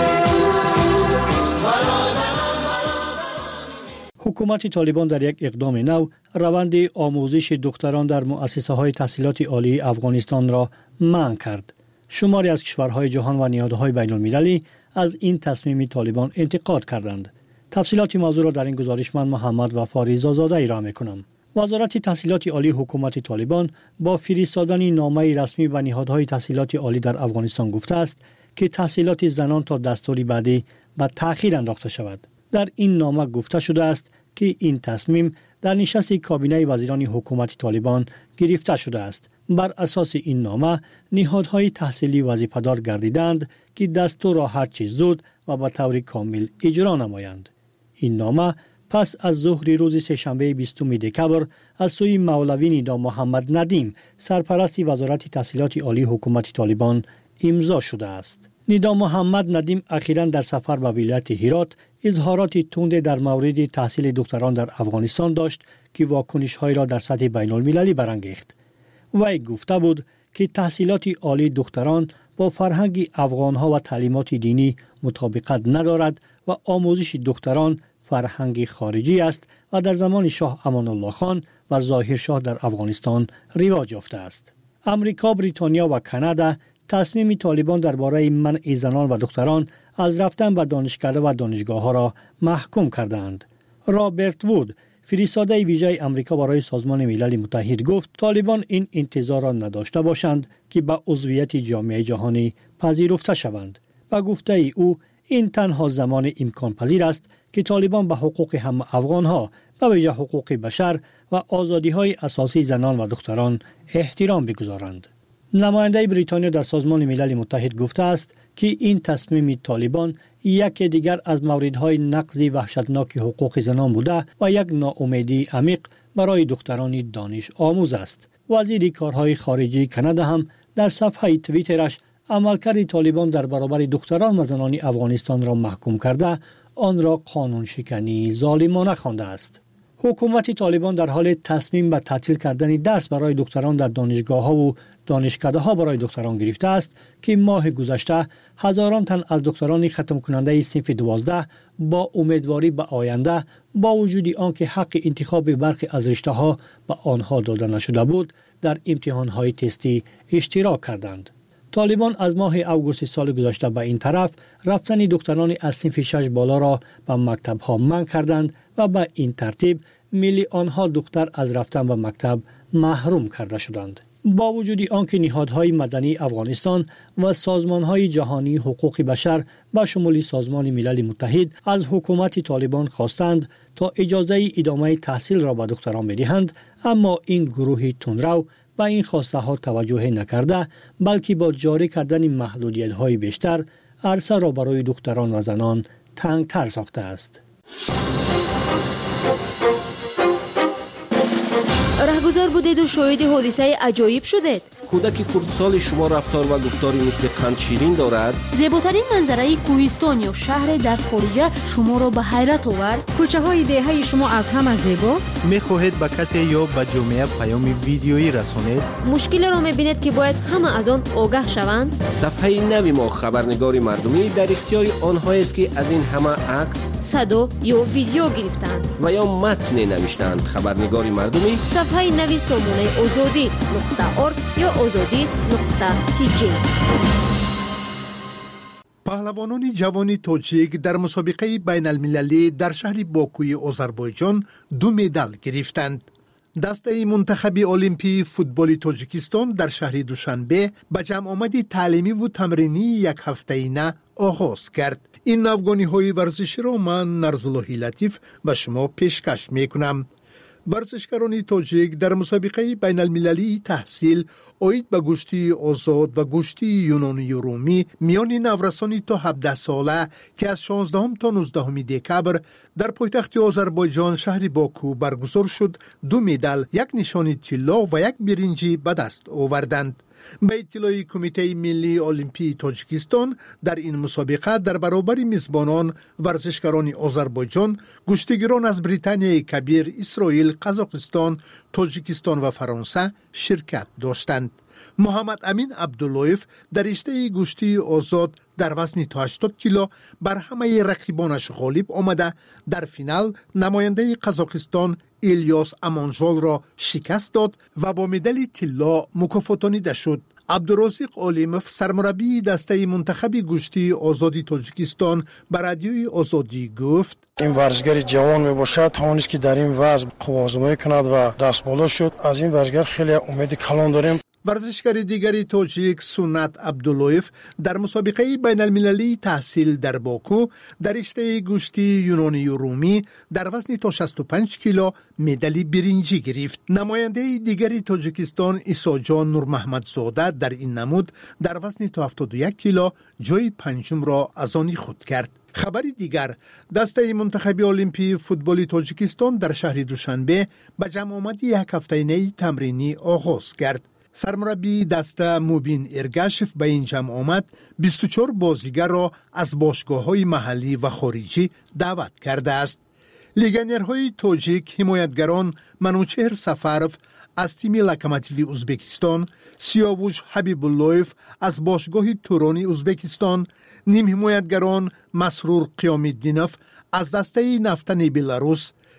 حکومت طالبان در یک اقدام نو روند آموزش دختران در مؤسسه‌های تحصیلات عالی افغانستان را منع کرد. شماری از کشورهای جهان و نهادهای بین‌المللی از این تصمیم طالبان انتقاد کردند. تفصیلات موضوع را در این گزارش من محمد وفاری زاده ارائه می‌کنم. وزارت تحصیلات عالی حکومت طالبان با فرستادن نامه رسمی به نهادهای تحصیلات عالی در افغانستان گفته است که تحصیلات زنان تا دستوری بعدی به تأخیر انداخته شود. در این نامه گفته شده است که این تصمیم در نشست کابینه وزیران حکومت طالبان گرفته شده است. بر اساس این نامه نهادهای تحصیلی وظیفه‌دار گردیدند که دستور را هرچه زود و به طور کامل اجرا نمایند. این نامه پس از ظهر روز سه‌شنبه 20 دکبر از سوی مولوی ندا محمد ندیم سرپرست وزارت تحصیلات عالی حکومت طالبان امضا شده است. ندا محمد ندیم اخیراً در سفر به ولایت هرات اظهارات تند در مورد تحصیل دختران در افغانستان داشت که واکنش‌های را در سطح بین‌المللی برانگیخت. وی گفته بود که تحصیلات عالی دختران با فرهنگ افغانها و تعلیمات دینی مطابقت ندارد و آموزش دختران فرهنگ خارجی است و در زمان شاه امان الله خان و ظاهر شاه در افغانستان رواج یافته است. امریکا، بریتانیا و کانادا تصمیم طالبان درباره منع زنان و دختران از رفتن به دانشکده و دانشگاه‌ها را محکوم کردند. رابرت وود، فرستاده ویژه آمریکا برای سازمان ملل متحد گفت طالبان این انتظار را نداشته باشند که به عضویت جامعه جهانی پذیرفته شوند. و گفته او این تنها زمان امکان پذیر است که طالبان به حقوق همه افغان‌ها و به ویژه حقوق بشر و آزادی‌های اساسی زنان و دختران احترام بگذارند. نماینده بریتانیا در سازمان ملل متحد گفته است که این تصمیم طالبان یک دیگر از موردهای نقض وحشتناک حقوق زنان بوده و یک ناامیدی عمیق برای دختران دانش آموز است. وزیر کارهای خارجه کانادا هم در صفحه توییترش عملکرد طالبان در برابر دختران و زنان افغانستان را محکوم کرده آن را قانون شکنی ظالمانه خوانده است. حکومت طالبان در حال تصمیم به تعطیل کردن درس برای دختران در دانشگاه‌ها و دانشکده‌ها برای دختران گرفته است که ماه گذشته هزاران تن از دختران ختم کننده صنف 12 با امیدواری به آینده با وجود آنکه حق انتخاب برخی از رشته‌ها به آنها داده نشده بود در امتحان‌های تستی اشتراک کردند. طالبان از ماه اوگوست سال گذشته به این طرف رفتن دختران از صنف 6 بالا را به مکتب‌ها منع کردند و به این ترتیب میلیون‌ها دختر از رفتن به مکتب محروم کرده شدند. با وجود آنکه نهادهای مدنی افغانستان و سازمانهای جهانی حقوق بشر به شمول سازمان ملل متحد از حکومت طالبان خواستند تا اجازه ادامه تحصیل را به دختران بدهند، اما این گروه تندرو به این خواسته ها توجه نکرده بلکه با جاری کردن محدودیت‌های بیشتر عرصه را برای دختران و زنان تنگ‌تر ساخته است. رهگذر بودید و شاهد حادثه عجایب شدید. کودک کردسال شما رفتار و گفتاری مثل قند شیرین دارد. زیباترین منظره کوهستان یا شهر در خارجه شما را به حیرت آورد. کوچه های دهه شما از همه زیباست. می‌خواهید به کسی یا به جامعه پیام ویدیویی رسانید؟ مشکل را می‌بینید که باید همه از آن آگاه شوند. صفحه نوی ما خبرنگار مردمی در اختیار آنها است که از این همه عکس، صدا یا ویدیو گرفتند و یا متن نوشتند. خبرنگار مردمی صفحه نوی سامانه azadi.org یا azadi.tg. پهلوانان جوان تاجیک در مسابقه بین المللی در شهر باکوی آذربایجان 2 مدال گرفتند. دسته منتخب المپی فوتبال تاجیکستان در شهر دوشنبه به جمع آمد تعلیمی و تمرینی یک هفته‌ینه آغاز کرد. این افغانی‌های ورزشی را من نرزالله لطیف به شما پیشکش می‌کنم. ورزشکاران تاجیک در مسابقه بین المللی تحصیل اوید به گوشتی آزاد و گوشتی یونانی و رومی میان نورسان تا 17 ساله که از 16 تا 19 دکبر در پایتخت آذربایجان شهر باکو برگزار شد 2 مدال، یک نشان طلا و یک برنجی به دست آوردند. به اطلاع کمیته ملی المپی تاجیکستان در این مسابقه در برابر میزبانان ورزشکاران آذربایجان گشتیگیران از بریتانیای کبیر، اسرائیل، قزاقستان، تاجیکستان و فرانسه شرکت داشتند. محمد امین عبداللهیف در رشته گوشتی آزاد در وزن تا 80 کیلو بر همه رقیبانش غالب آمده در فینال نماینده قزاقستان الیاس امانجال را شکست داد و با مدال طلا مکافاتانیده شد. عبدالرزاق علیموف سرمربی دسته منتخب گوشتی آزادی تاجیکستان به رادیوی آزادی گفت: این ورزشگر جوان میباشد، توانست که در این وزن قوازآزمایی کند و دست بالا شد. از این ورزشگر خیلی امید کلان داریم. ورزشکار دیگری تاجیک سنت عبداللهیف در مسابقه بین المللی تحصیل در باکو در رشته گوشتی یونانی و رومی در وزن تا 65 کیلو مدال برنجی گرفت. نماینده دیگری تاجیکستان عیسی جان نور محمد زاده در این نمود در وزن تا 71 کیلو جای پنجم را از آن خود کرد. خبری دیگر، دسته منتخب المپی فوتبال تاجیکستان در شهر دوشنبه به جمع آمدی یک هفته‌ای تمرینی آغاز کرد. سرمربی دسته موبین ارگاشف به این جمع آمد 24 بازیگر را از باشگاه‌های محلی و خارجی دعوت کرده است. لیگنرهای تاجیک حمایتگران منوچهر سفرف از تیم لوکوموتیو ازبکستان، سیاوش حبیب اللهیف از باشگاه تورانی ازبکستان، نیم حمایتگران مسرور قیام الدینوف از دسته نفتن بلاروس،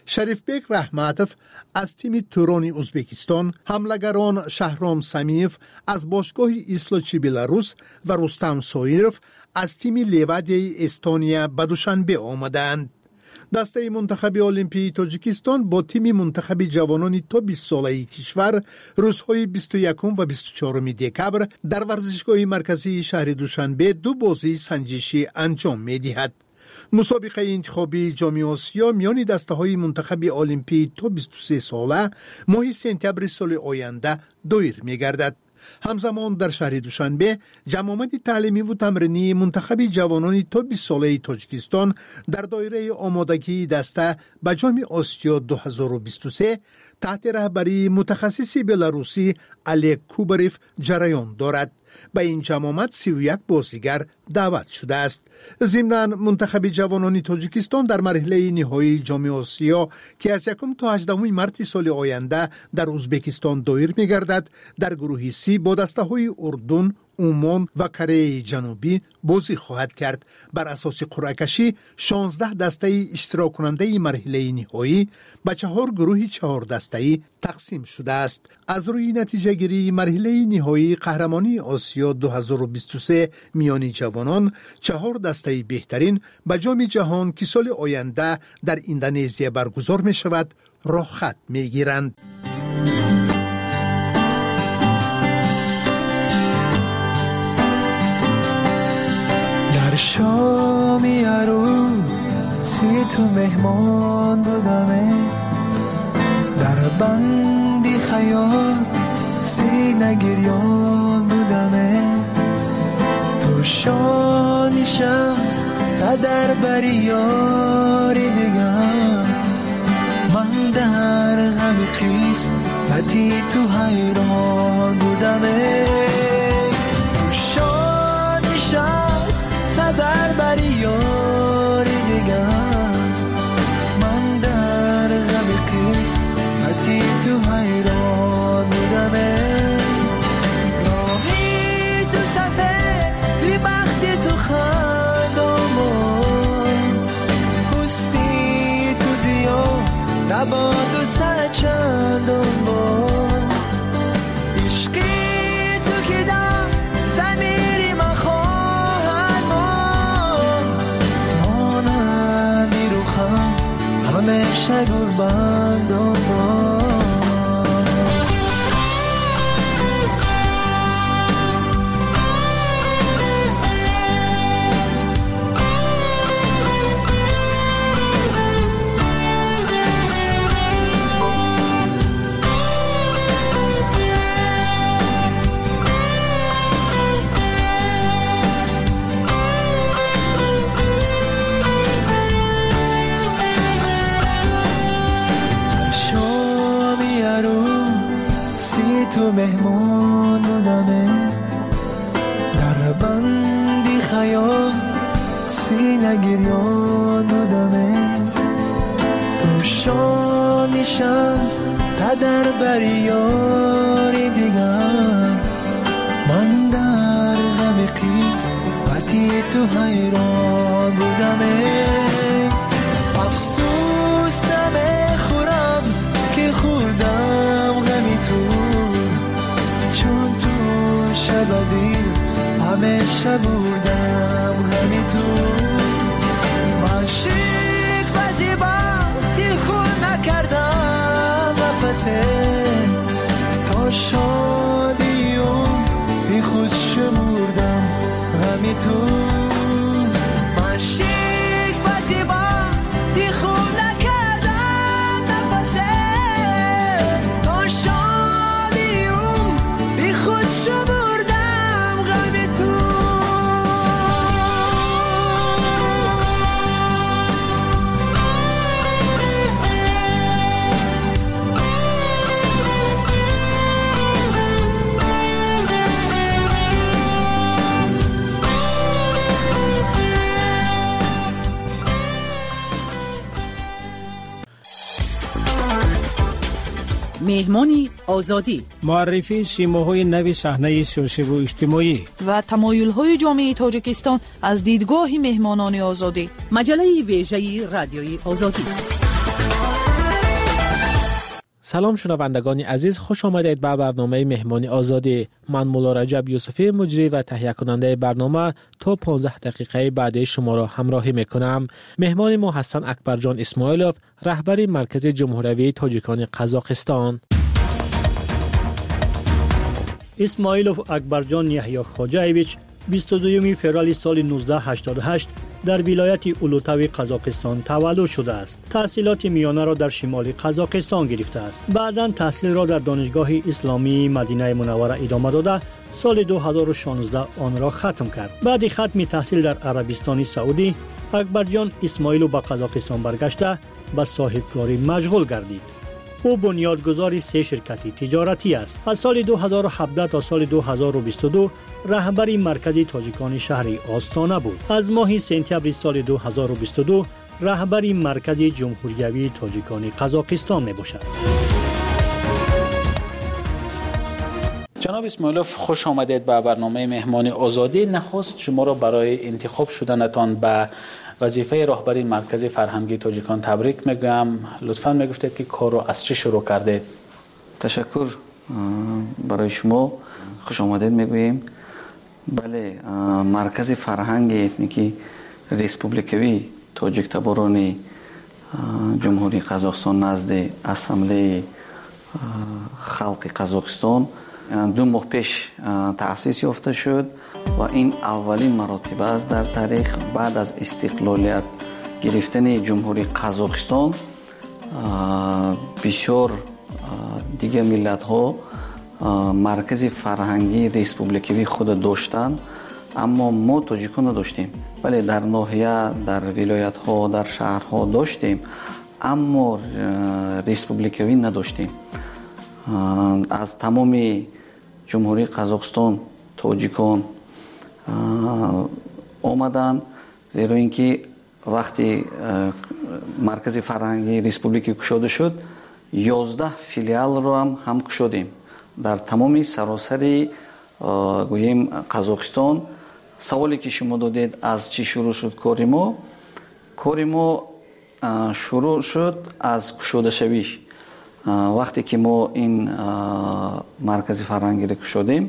شریفبک رحمتوف از تیم تورون ازبکستان، حملگران شهرام سمیف از باشگاه ایسلوچی بلاروس و رستم سویرف از تیم لیوادی استونیا به دوشنبه آمدند. دسته منتخب المپی تاجیکستان با تیم منتخب جوانان تا 20 ساله کشور روزهای 21 و 24 دکبر در ورزشگاه مرکزی شهر دوشنبه 2 بازی سنجشی انجام می‌دهد. مسابقه انتخابی جام آسیا میان دسته‌های منتخب المپی تا 23 ساله ماه سپتامبر سال آینده دایر می‌گردد. همزمان در شهر دوشنبه جمعیت تعلیمی و تمرینی منتخب جوانان تا 20 ساله تاجیکستان در دایره آمادگی دسته به جام آسیا 2023 تحت رهبری متخصص بلاروسی الک کوبریف جریان دارد. به این جمعیت 31 بازیگر دعوت شده است. ضمناً منتخب جوانان تاجیکستان در مرحله نهایی جام آسیا که از 1 تا 18 مارس سال آینده در ازبکستان دایر می‌گردد در گروه سی با دسته‌های اردن، عمان و کره جنوبی بازی خواهد کرد. بر اساس قرعه کشی 16 دسته اشتراک کننده مرحله نهایی به 4 گروه 4 دسته‌ای تقسیم شده است. از روی نتیجه گیری مرحله نهایی قهرمانی آسیا 2023 میان جوانان 4 دسته بهترین به جام جهان که سال آینده در اندونزیا برگزار می شود راه خط می گیرند. در شامی عروسی تو مهمان بودمه، در بندی خیال سینه گریان بودمه، تو شانی شمس قدر بری یاری دیگر، من در غم قسمتی تو حیران بودمه، تو شانی شمس قدر بری یاری دیگر، من در غم قسمتی تو حیران بودمه، راهی تو صفه بی بختی تو خندامون، پستی تو زیاد نباد و سچندان بار، عشقی تو که در زمیری من خواهد مانندی رو خم همیشه گربندان بار. تو مهمان بودمه، در بندی خیال سینه گریان بودمه، تو شانی شمس قدر بری یاری دیگر، من در غم قسمتی تو حیران بودمه، افسوس نمیخورم که خودم غمی تو، چون تو شب دیر همیشه بودم غمی تو، من شیک و زیباتی خود نکردم نفسه، تا شادیم بی خود شمردم غمی تو، من شیک و زیباتی خود نکردم نفسه، تا شادیم بی خود شمردم غمی تو. مهمانی آزادی، معرفی سیماهای نوی صحنه سیاسی و اجتماعی و تمایل‌های جامعه تاجیکستان از دیدگاه مهمانان آزادی. مجله ویژه رادیوی آزادی. سلام شنوندگان عزیز، خوش آمدید به برنامه مهمانی آزادی. من مولا رجب یوسفی مجری و تهیه کننده برنامه تا 15 دقیقه بعد شما را همراهی میکنم. مهمان ما حسن اکبرجان اسماعیلوف، رهبر مرکز جمهوری تاجیکان قزاقستان. اسماعیلوف اکبرجان یحیی خواجه‌ایویچ 22 فوریه سال 1988 در ولایت اولوتاوی قزاقستان تولد شده است. تحصیلات میانه را در شمال قزاقستان گرفته است. بعداً تحصیل را در دانشگاه اسلامی مدینه منوره ادامه داده سال 2016 آن را ختم کرد. بعد ختم تحصیل در عربستان سعودی، اکبرجان اسماعیلوف به قزاقستان برگشته به صاحبکاری مشغول گردید. او بنیادگذار 3 شرکت تجارتی است. از سال 2017 تا سال 2022 رهبر مرکز تاجیکان شهر آستانه بود. از ماه سپتامبر سال 2022 رهبر مرکز جمهوری تاجیکان قزاقستان می باشد. جناب اسماعیلوف، خوش آمدید به برنامه مهمان آزادی. نخست شما را برای انتخاب شدنتان به وظیفه رهبری مرکز فرهنگی تاجیکان تبریک میگم. لطفاً میگفتید که کار رو از چه شروع کردید؟ تشکر برای شما، خوش آمدید میگوییم. بله، مرکز فرهنگ اتنیکی ریسپوبلیکوی تاجیک تباران جمهوری قزاقستان نزد اسامبله خلق قزاقستان 2 ماه پیش تأسیس یافته شد و این اولین مراتب است در تاریخ بعد از استقلالیت گرفتن جمهوری قزاقستان. بسیار دیگه ملت ها مرکز فرهنگی ریسپوبلیکوی خود داشتند، اما ما تاجیکان نداشتیم. ولی در ناحیه، در ولایت ها، در شهرها داشتیم، اما ریسپوبلیکوی نداشتیم. از تمام جمهوری قزاقستان تاجیکان آمدن، زیرا اینکه وقتی مرکز فرهنگی ریسپوبلیکی گشاده شد 11 فیلیال رو هم گشادیم در تمام سراسر گوییم قزاقستان. سوالی که شما دادید از چی شروع شد کار ما شروع شد از گشاده شوی. وقتی که ما این مرکز فرهنگی رو گشادیم،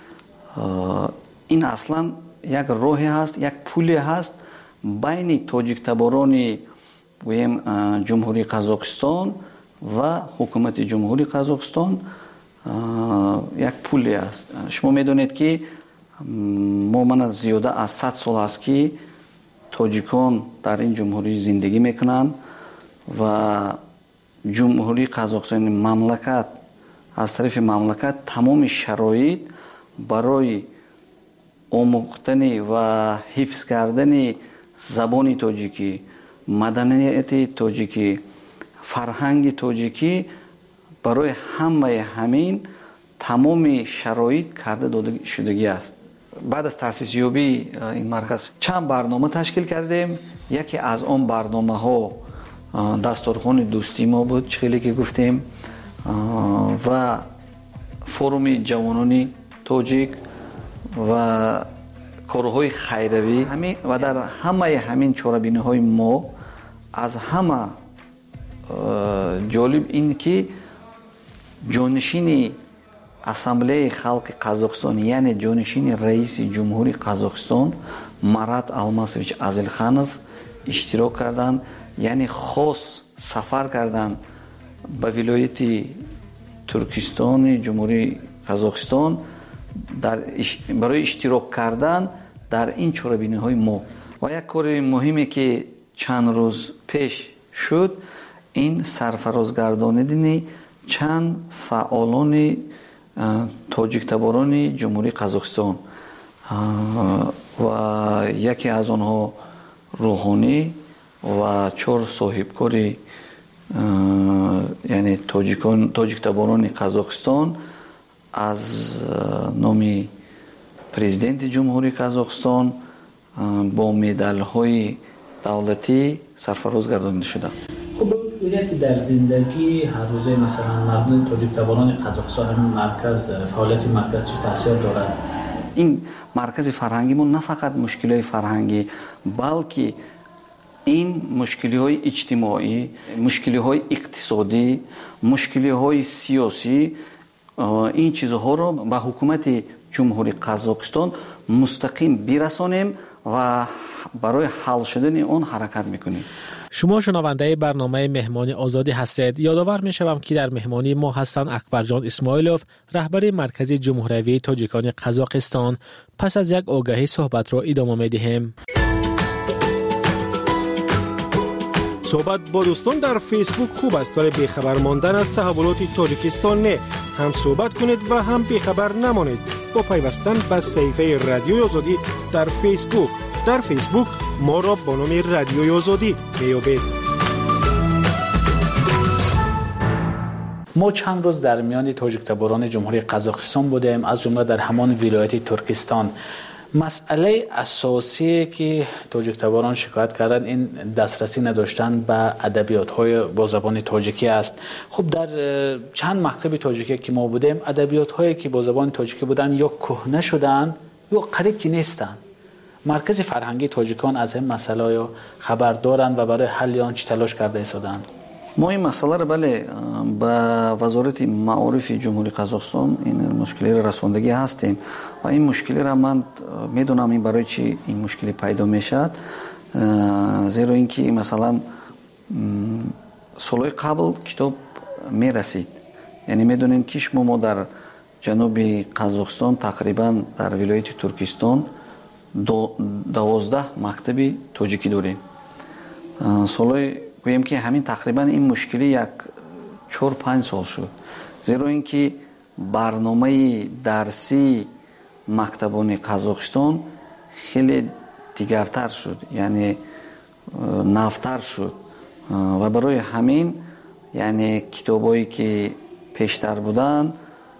این اصلا یک راهی هست، یک پلی هست بین تاجیک تباران گوییم جمهوری قزاقستان و حکومت جمهوری قزاقستان. یک پلی است. شما میدونید که من زیاده از 100 سال است که تاجیکان در این جمهوری زندگی میکنن و جمهوری قزاقستان مملکت از طرف مملکت تمام شرایط برای آموختن و حفظ کردن زبان تاجیکی، مدنیت تاجیکی، فرهنگ تاجیکی، برای همه همین تمام شرایط کرده داده شدگی است. بعد از تأسیس یابی این مرکز چند برنامه تشکیل کردیم. یکی از آن برنامه ها دستورخوان دوستی ما بود، خیلی که گفتیم، و فروم جوانان تاجیک و کارهای خیروی و در همه همین چاره‌بینی های ما از همه جالب این که جانشین اسامبله خلق قزاقستان یعنی جانشین رئیس جمهوری قزاقستان مرات الماسویچ ازلخانوف اشتراک کردند، یعنی خاص سفر کردند به ولایت ترکستان جمهوری قزاقستان برای اشتراک کردن در این چاره‌بینی های ما. و یک کار مهمی که چند روز پیش شد این سرفرازگردانیدن چند فعالان تاجیک تباران جمهوری قزاقستان و یکی از آنها روحانی و 4 صاحبکاری یعنی تاجیک تباران قزاقستان از نام پرزیدنت جمهوری قزاقستان با مدال های دولتی سرفراز گردانیده شده. خب بگویید که در زندگی هر روزه مثلا مردم تاجیک تباران قزاقستان مرکز فعالیت مرکز چه تاثیر دارد؟ این مرکز فرهنگی ما نه فقط مشکلات فرهنگی بلکه این مشکلی‌های اجتماعی، مشکلی‌های اقتصادی، مشکلی‌های سیاسی، این چیزها رو به حکومت جمهوری قزاقستان مستقیم برسانیم و برای حل شدن اون حرکت میکنیم. شما شنونده برنامه مهمان آزادی هستید. یادآور میشوم که در مهمانی ما هستند اکبرجان اسماعیلوف، رهبر مرکز جمهوری تاجیکان قزاقستان. پس از یک آگهی صحبت را ادامه میدهیم. صحبت با دوستان در فیسبوک خوب است ولی بیخبر ماندن از تحولات تاجیکستان نه. هم صحبت کنید و هم بیخبر نمانید با پیوستن به صفحه رادیوی آزادی در فیسبوک. در فیسبوک ما را با نام رادیوی آزادی میابید. ما چند روز در میان تاجیک تباران جمهوری قزاقستان بودیم، از جمله در همان ولایت ترکستان. مسئله اساسی که تاجیک تباران شکایت کردن این دسترسی نداشتن به ادبیات‌های با زبان تاجیکی است. خب در چند مکتب تاجیکی که ما بودیم، ادبیات‌هایی که با زبان تاجیکی بودن یا کهنه شدن یا قریب که نیستن. مرکز فرهنگی تاجیکان از این مسئله یا خبر دارند و برای حل آن چه تلاش کرده ایستادند؟ ما این مسئله را بله با وزارت معارف جمهوری قزاقستان این مشکلی را رساندگی هستیم و این مشکلی را من میدونم این برای چی این مشکلی پیدا میشد، زیرا اینکه مثلا سالهای قبل کتاب میرسید، یعنی میدونین که ما در جنوب قزاقستان تقریبا در ولایت ترکستان 12 مکتب تاجیکی داریم. سالهای گویم که همین تقریبا این مشکلی یک 4-5 سال شد، زیرا اینکه برنامه درسی مکتبان قزاقستان خیلی دیگرتر شد، یعنی نوتر شد و برای همین یعنی کتابایی که پیشتر بودن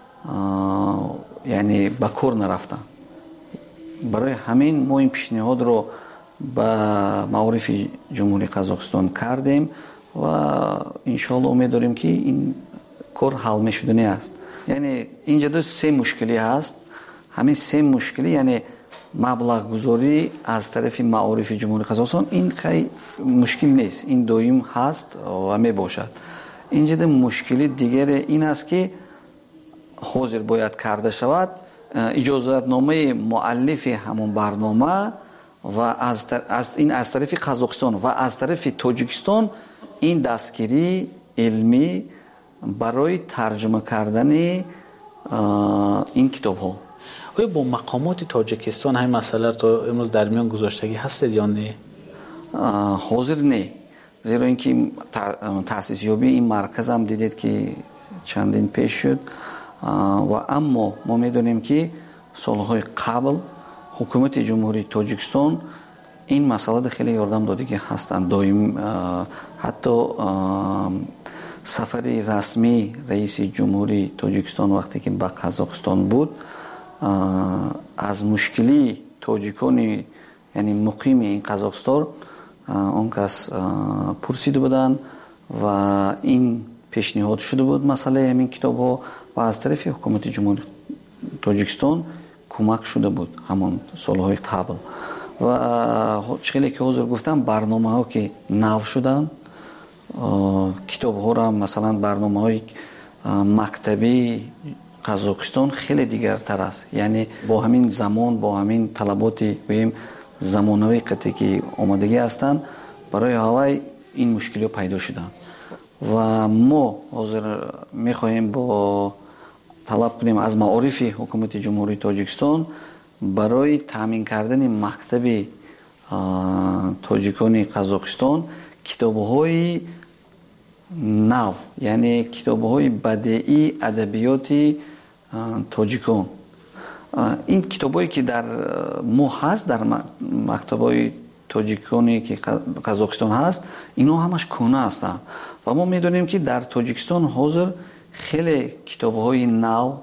یعنی به کار نرفتن. برای همین ما این پیشنهاد رو به معارف جمهوری قزاقستان کردیم و انشالله امید داریم که این کار حل میشدنی است. یعنی اینجا 3 مشکلی هست. همین 3 مشکلی یعنی مبلغ گذاری از طرف معارف جمهوری قزاقستان این خیلی مشکل نیست، این دویم هست و می باشد. اینجا مشکلی دیگر این است که حاضر باید کرده شود اجازت نامه مؤلف همون برنامه و از طرف قزاقستان و از طرف تاجیکستان این دستگیری علمی برای ترجمه کردن این کتاب ها. آیا با مقامات تاجیکستان همین مسئله تو امروز در میان گذاشتگی هستید یا نه؟ حاضر نه، زیرا اینکه تأسیس یابی این مرکز هم دیدید که چندین پیش شد و اما ما میدونیم که سالهای قبل حکومت جمهوری تاجیکستان این مسئله خیلی یاردم داده که هستند. دائم حتی سفر رسمی رئیس جمهوری تاجیکستان وقتی که به قزاقستان بود از مشکلی تاجیکان یعنی مقیم این قزاقستان اون کس پرسیده بودن و این پیشنهاد شده بود مسئله همین کتاب ها و از طرف حکومت جمهوری تاجیکستان کمک شده بود همون سالهای قبل و خیلی که حضور گفتم برنامه ها که نو شدن کتاب ها را مثلا برنامه های مکتبی قزاقستان خیلی دیگرتر است، یعنی با همین زمان با همین طلبات بگیم زمانوی قطعی که آمادگی هستند برای هوای این مشکلی پیدا شدند و ما حاضر میخواهیم با طلب کنیم از معارف حکومت جمهوری تاجیکستان برای تامین کردن مکتب تاجیکان قزاقستان کتاب‌های نو، یعنی کتاب‌های بدیعی ادبیات تاجیکان. این کتابایی که در ما هست در مکتب‌های تاجیکانی که قزاقستان هست اینا همش کهنه هستند و ما میدونیم که در تاجیکستان حاضر خیلی کتاب‌های نو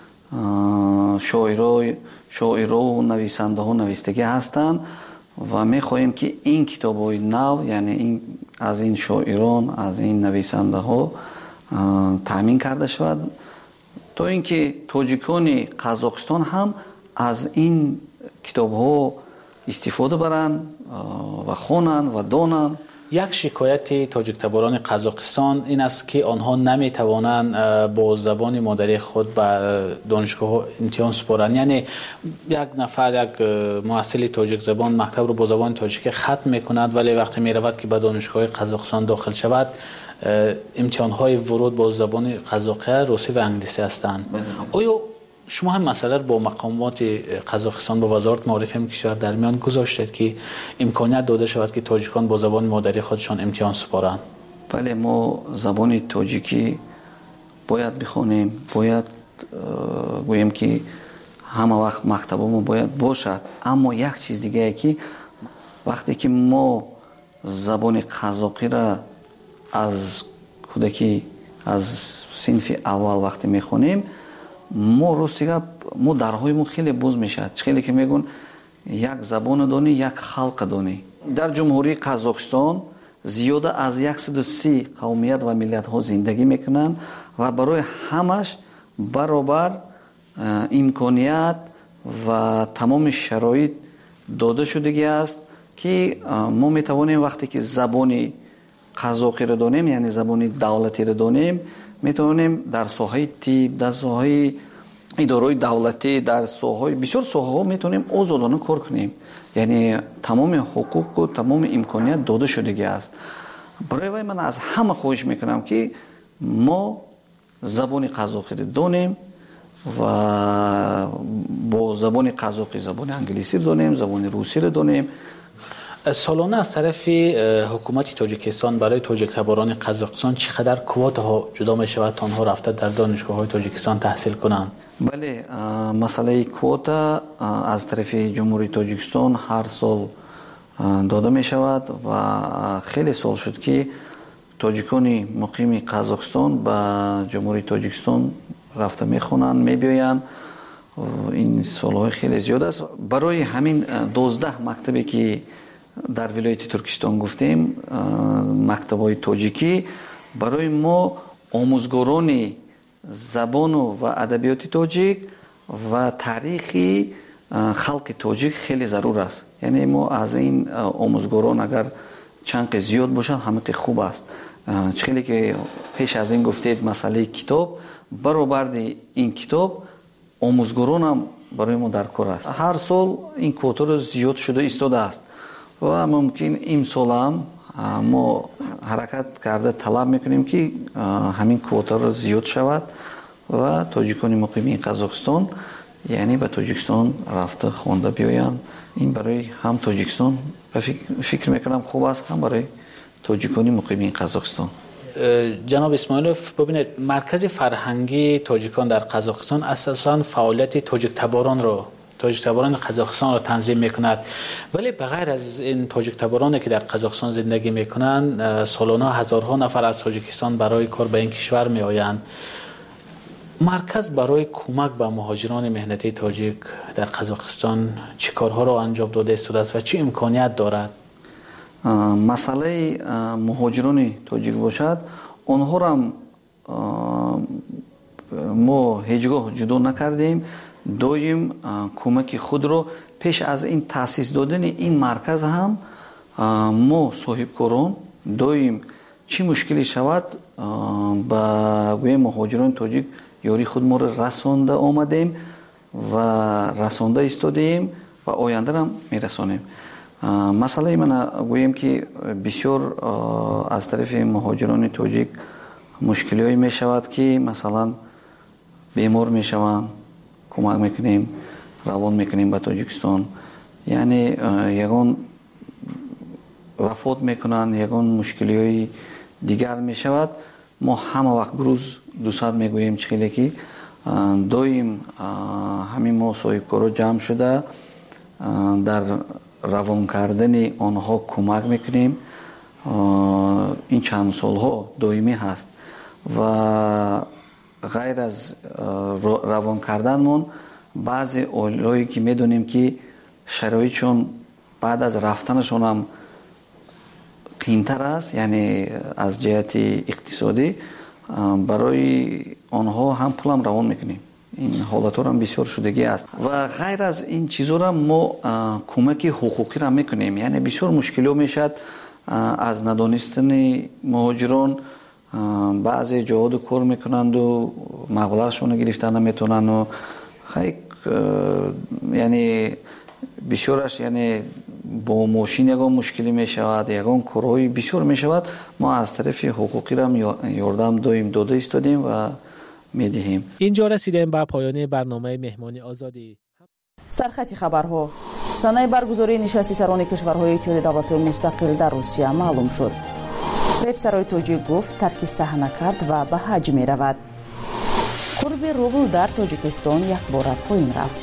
شاعرها و نویسنده ها نویستگی هستند و میخواهیم که این کتاب‌های نو یعنی این از این شاعران از این نویسنده ها تامین کرده شود تا اینکه تاجیکان قزاقستان هم از این کتاب ها استفاده برن و خوانن و دانن. یک شکایت تاجیک تباران قزاقستان این است که آنها نمیتوانند با زبان مادری خود به دانشگاه امتحان سپارند. یعنی یک نفر یک محصل تاجیک زبان مکتب رو با زبان تاجیکی ختم میکند، ولی وقتی میرود که به دانشگاه قزاقستان داخل شود امتحانهای ورود با زبان قزاقی، روسی و انگلیسی هستند. آیا شما هم مسئله با مقامات قزاقستان با وزارت معارف هم کشور در میان گذاشتید که امکانیت داده شود که تاجیکان با زبان مادری خودشان امتحان سپارند؟ بله، ما زبان تاجیکی باید بخونیم، باید گویم که همه وقت مکتبمون باید باشد. اما یک چیز دیگه که وقتی که ما زبان قزاقی را از کودکی از صنف اول وقتی میخونیم، ما راستیگه ما درهایمون خیلی باز میشد. خیلی که میگن یک زبان دانی یک خلق دانی. در جمهوری قزاقستان زیاده از 130 قومیت و ملت ها زندگی میکنن و برای همش برابر امکانیت و تمام شرایط داده شدگی است که ما میتوانیم وقتی که زبان قزاقی رو دانیم، یعنی زبان دولتی رو دانیم، میتونیم در ساحه طب، در ساحه اداره دولتی، در ساحه بسیار ساحه ها میتونیم آزادانه کار کنیم. یعنی تمام حقوق و تمام امکانیت داده شدگی است. برای من از همه خواهش میکنم که ما زبان قزاقی رو دانیم و با زبان قزاقی زبان انگلیسی دانیم، زبان روسی رو دانیم. سالانه از طرف حکومت تاجیکستان برای تاجیک تباران قزاقستان چقدر کوتا ها جدا می شود تا آنها رفته در دانشگاه های تاجیکستان تحصیل کنند؟ بله، مسئله کوتا از طرف جمهوری تاجیکستان هر سال داده می شود و خیلی سال شد که تاجیکان مقیم قزاقستان به جمهوری تاجیکستان رفته می خوانند، می بیایند. این سالهای خیلی زیاد است. برای همین 12 مکتبی که در ولایت ترکستان گفتیم، مکتب‌های تاجیکی، برای ما آموزگاران زبان و ادبیات تاجیک و تاریخی خلق تاجیک خیلی ضرور است. یعنی ما از این آموزگاران اگر چند زیاد باشن همه خوب است. خیلی که پیش از این گفتید مسئله کتاب، برابر این کتاب آموزگاران هم برای ما در کار است. هر سال این کوتا رو زیاد شده ایستاده است و ممکن این سال هم ما حرکت کرده طلب میکنیم که همین کوتا رو زیاد شود و تاجیکان مقیم قزاقستان یعنی به تاجیکستان رفته خوانده بیایند. این برای هم تاجیکستان فکر میکنم خوب است، هم برای تاجیکان مقیم قزاقستان. جناب اسماعیلوف، ببینید مرکز فرهنگی تاجیکان در قزاقستان اساساً فعالیت تاجیک تباران قزاقستان را تنظیم میکند، ولی بغیر از این تاجیک تبارانی که در قزاقستان زندگی میکنند، سالانه هزارها نفر از تاجیکستان برای کار به این کشور میآیند. مرکز برای کمک به مهاجران مهنتی تاجیک در قزاقستان چه کارها را انجام داده است و چه امکانیت دارد؟ مسئله مهاجران تاجیک باشد، آنها را ما هیچگاه جدا نکردیم. دویم کمک خود رو پیش از این تأسیس دادن این مرکز هم ما صاحبکاران دویم چی مشکلی شود با گویم مهاجران تاجیک یاری خود ما رو رسانده آمدیم و رسانده ایستادیم و آینده هم میرسانیم. مسئله من گویم که بسیار از طرف مهاجران تاجیک مشکلی هایی می شود که مثلا بیمار می شوند، کمک میکنیم، روان میکنیم به تاجیکستان. یعنی یگان وفات میکنن، یگان مشکلی های دیگر میشود. ما همه وقت گروز 200 میگوییم چخیلی که دویم همین ما صاحبکارا جمع شده در روان کردن آنها کمک میکنیم. این چند سال ها دائمی هست و غیر از روان کردنمون بعضی اولایی که میدونیم که شرایطشون بعد از رفتنشون هم قینتر است، یعنی از جهت اقتصادی، برای آنها هم پول هم روان میکنیم. این حالات هم بسیار شدگی است و غیر از این چیزا را ما کمک حقوقی را میکنیم. یعنی بسیار مشکلی میشد از ندانستن مهاجران بعضی جهاد کار میکنند و مبلغشون گرفتن نمیتونن و یعنی بسیارش یعنی با ماشین یگان مشکلی میشود، یگان کارهای بسیار میشود. ما از طرف حقوقی را یاردم داده ایستادیم و میدهیم. اینجا رسیدیم به پایان برنامه مهمانی آزادی. سرخط خبرها. سنه برگزاری نشست سران کشورهای اتحاد دولت‌های مستقل در روسیه معلوم شد. رئیس توجیک گفت ترک صحنه کرد و به حج می رود. قرب روبل در تاجیکستان یک بار پایین رفت.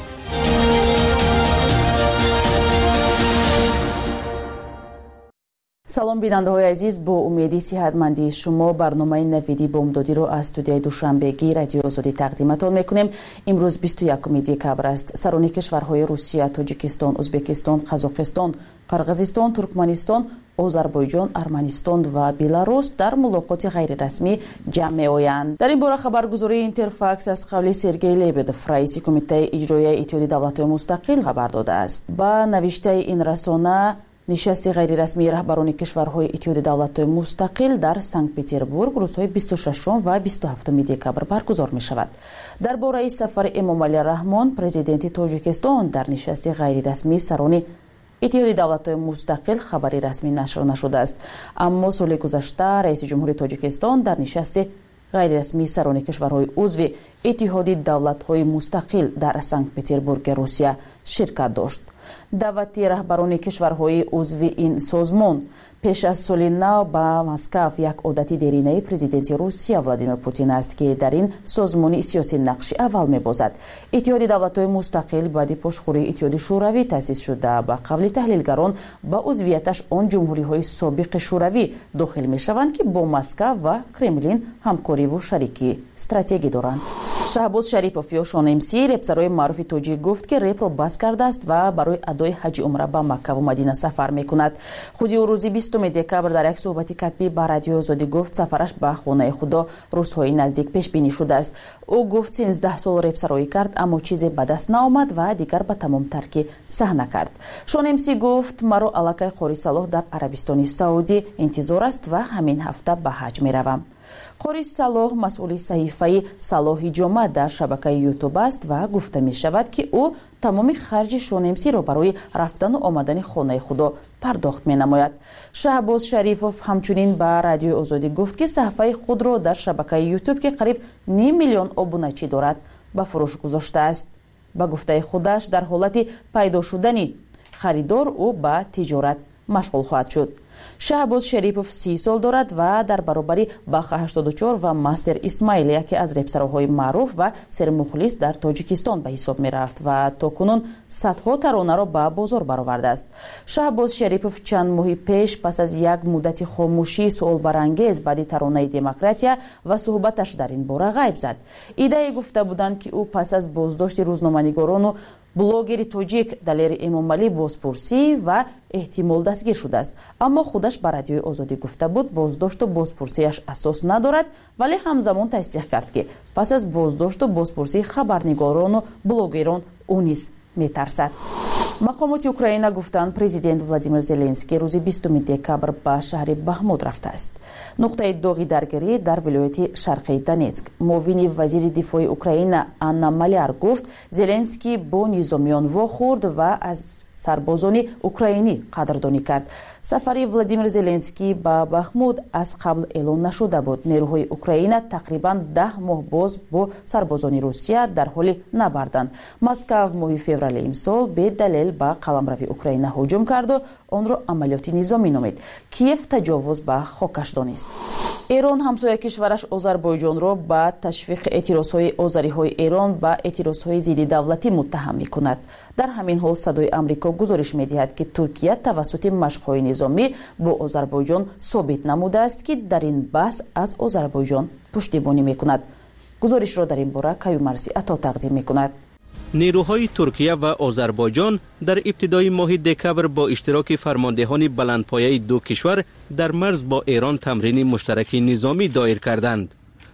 سلام بیننده های عزیز، با امیدی صحتمندی شما برنامه نویدی بامدادی رو از استودیوی دوشنبهگی رادیو آزادی تقدیمتان میکنیم. امروز 21 دکبر است. سران کشورهای روسیه، تاجیکستان، ازبکستان، قزاقستان، قرغیزستان، ترکمنستان، آذربایجان، ارمنستان و بلاروس در ملاقات غیر رسمی جمع می‌آیند. در این باره خبرگزاری اینترفاکس از قول سرگئی لبدف رئیس کمیته اجرایی اتحاد دولت‌های مستقل خبر داده است. با نوشته این رسانه نشست غیر رسمی رهبران کشورهای اتحاد دولت‌های مستقل در سنت پترزبورگ روزهای 26 و 27 دکبر برگزار می شود. درباره سفر امامعلی رحمان پرزیدنت تاجیکستان در نشست غیر رسمی سران اتحاد دولت‌های مستقل خبری رسمی نشر نشده است. اما سال گذشته رئیس جمهوری تاجیکستان در نشست غیر رسمی سران کشورهای عضو اتحاد دولت‌های مستقل در سنت پترزبورگ روسیه شرکت داشت. دعوت رهبران کشورهای عضو این سازمان پیش از سال نو با مسکو یک عادت دیرینه پرزیدنت روسیه ولادیمیر پوتین است که در این سازمان سیاسی نقش اول می‌بازد. اتحاد دولت‌های مستقل بعد پشتخوری اتحاد شوروی تأسیس شده با قبل تحلیلگران با عضویتش آن جمهوری‌های سابق شوروی داخل می‌شوند که با مسکو و کرملین همکاری و شریکی استراتژی دارند. شهباز شریپوف یا شان امسی رپسرای معروف توجیک گفت که رپ را بس کرده است و برای ادای حج عمره به مکه و مدینه سفر می‌کند. خود او روز 20 دکبر در یک صحبت کتبی با رادیو آزادی گفت سفرش به خانه خدا روزهای نزدیک پیش بینی شده است. او گفت 13 سال رپسرایی کرد اما چیزی به دست نآمد و دیگر به تمام ترک صحنه کرد. شان امسی گفت مرا علاقه قاری صلاح در عربستان سعودی انتظار است و همین هفته به حج میروم. قاری صلاح مسئول صحیفه صلاح جمعه در شبکه یوتیوب است و گفته می شود که او تمام خرج شان امسی را برای رفتن و آمدن خانه خدا پرداخت می نماید. شهباز شریپوف همچنین به رادیو آزادی گفت که صفحه خود را در شبکه یوتیوب که قریب 9 میلیون ابونه‌چی دارد به فروش گذاشته است. با گفته خودش در حالت پیدا شدن خریدار او به تجارت مشغول خواهد شد. شهباز شریپوف 30 سال دارد و در برابری باخ 84 و مستر اسماعیلیا که از رپسرهای معروف و سرمخلص در تاجیکستان به حساب می رفت و تاکنون صدها ترانه را به بازار برآورده است. شهباز شریپوف چند ماه پیش پس از یک مدت خاموشی سوال برانگیز بعد ترانه دموکراتیا و صحبتش در این باره غیب زد. ایده گفته بودند که او پس از بازداشت روزنامه‌نگاران و بلوگر توجیک دلیر امامعلی بازپرسی و احتمال دستگیر شده است. اما خودش به رادیو آزادی گفته بود بازداشت و بازپرسیش اساس ندارد، ولی همزمان تصدیق کرد که پس از بازداشت و بازپرسی خبرنگاران و بلوگران او نیز میترسد. مقامات اوکراین گفتند پرزیدنت ولادیمیر زلنسکی روز 20 دکبر به شهر بخمود رفته است. نقطه داغی درگیری در ولایت شرقی دونتسک. معاون وزیر دفاع اوکراین آنا مالیار گفت زلنسکی با نظامیان واخورد و از سربازان اوکراینی قدردانی کرد. سفر ولادیمیر زلنسکی به بخمود از قبل اعلام نشده بود. نیروهای اوکراین تقریبا 10 ماه باز با سربازان روسیه در حال نبردند. مسکو ماه فوریه امسال به دلیل به قلمرو اوکراین هجوم کرد و آن را عملیات نظامی نامید. کیف تجاوز به خاکش دانست. ایران همسایه کشورش آذربایجان را با تشویق اعتراضهای آذری‌های ایران با اعتراضهای ضد دولتی متهم می‌کند. در همین حال صدای آمریکا گزارش می‌دهد که ترکیه توسط مشق‌های نظامی با آذربایجان ثابت نموده است که در این بحث از آذربایجان پشتیبانی می‌کند. گزارش را در این باره کیومرسی عطا تقدیم می‌کند. نیروهای ترکیه و آذربایجان در ابتدای ماه دکبر با اشتراک فرماندهان بلندپایه دو کشور در مرز با ایران تمرین مشترک نظامی دایر کردند.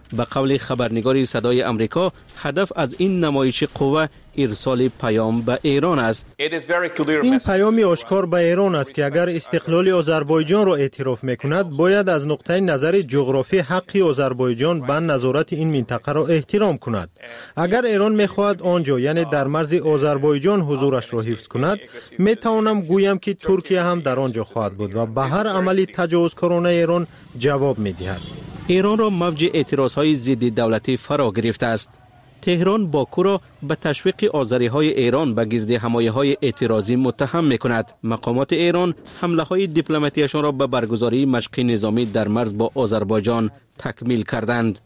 به قول خبرنگار صدای امریکا هدف از این نمایش قوه ارسال پیام به ایران است. این پیامی آشکار به ایران است که اگر استقلال آذربایجان را اعتراف میکند باید از نقطه نظر جغرافی حق آذربایجان به نظارت این منطقه را احترام کند. اگر ایران میخواهد آنجا یعنی در مرز آذربایجان حضورش را حفظ کند، میتوانم گویم که ترکیه هم در آنجا خواهد بود و به هر عملی تجاوزکارانه ایران جواب میدهد. ایران را موج اعتراضهای ضد دولتی فرا گرفته است. تهران باکو را به تشویق آذری‌های ایران به گرد حمایه‌های اعتراضی متهم می‌کند. مقامات ایران حمله‌های دیپلماتیکشان را به برگزاری مشق نظامی در مرز با آذربایجان تکمیل کردند.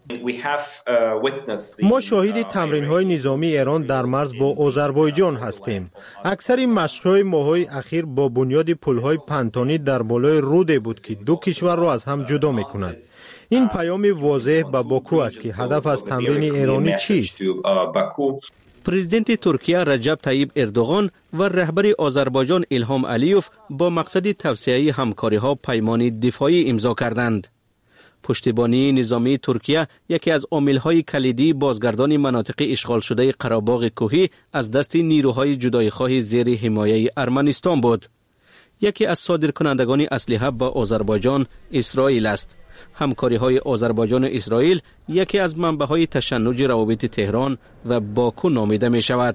ما شاهد تمرین‌های نظامی ایران در مرز با آذربایجان هستیم. اکثر مشق‌های ماه‌های اخیر با بنیاد پل‌های پنتانی در بالای رود بود که دو کشور را از هم جدا می‌کند. این پیام واضح به باکو است که هدف از تمرین ایرانی چیست. پرزیدنت ترکیه رجب طیب اردوغان و رهبر آذربایجان ایلهام علیوف با مقصد توسعه همکاری‌ها پیمان دفاعی امضا کردند. پشتیبانی نظامی ترکیه یکی از عامل‌های کلیدی بازگردانی مناطق اشغال شده قره‌باغ کوهی از دست نیروهای جدایی‌خواه زیر حمایه ارمنستان بود. یکی از صادرکنندگان اسلحه به آذربایجان اسرائیل است. همکاری‌های آذربایجان و اسرائیل یکی از منبع‌های تشنج روابط تهران و باکو نامیده می‌شود.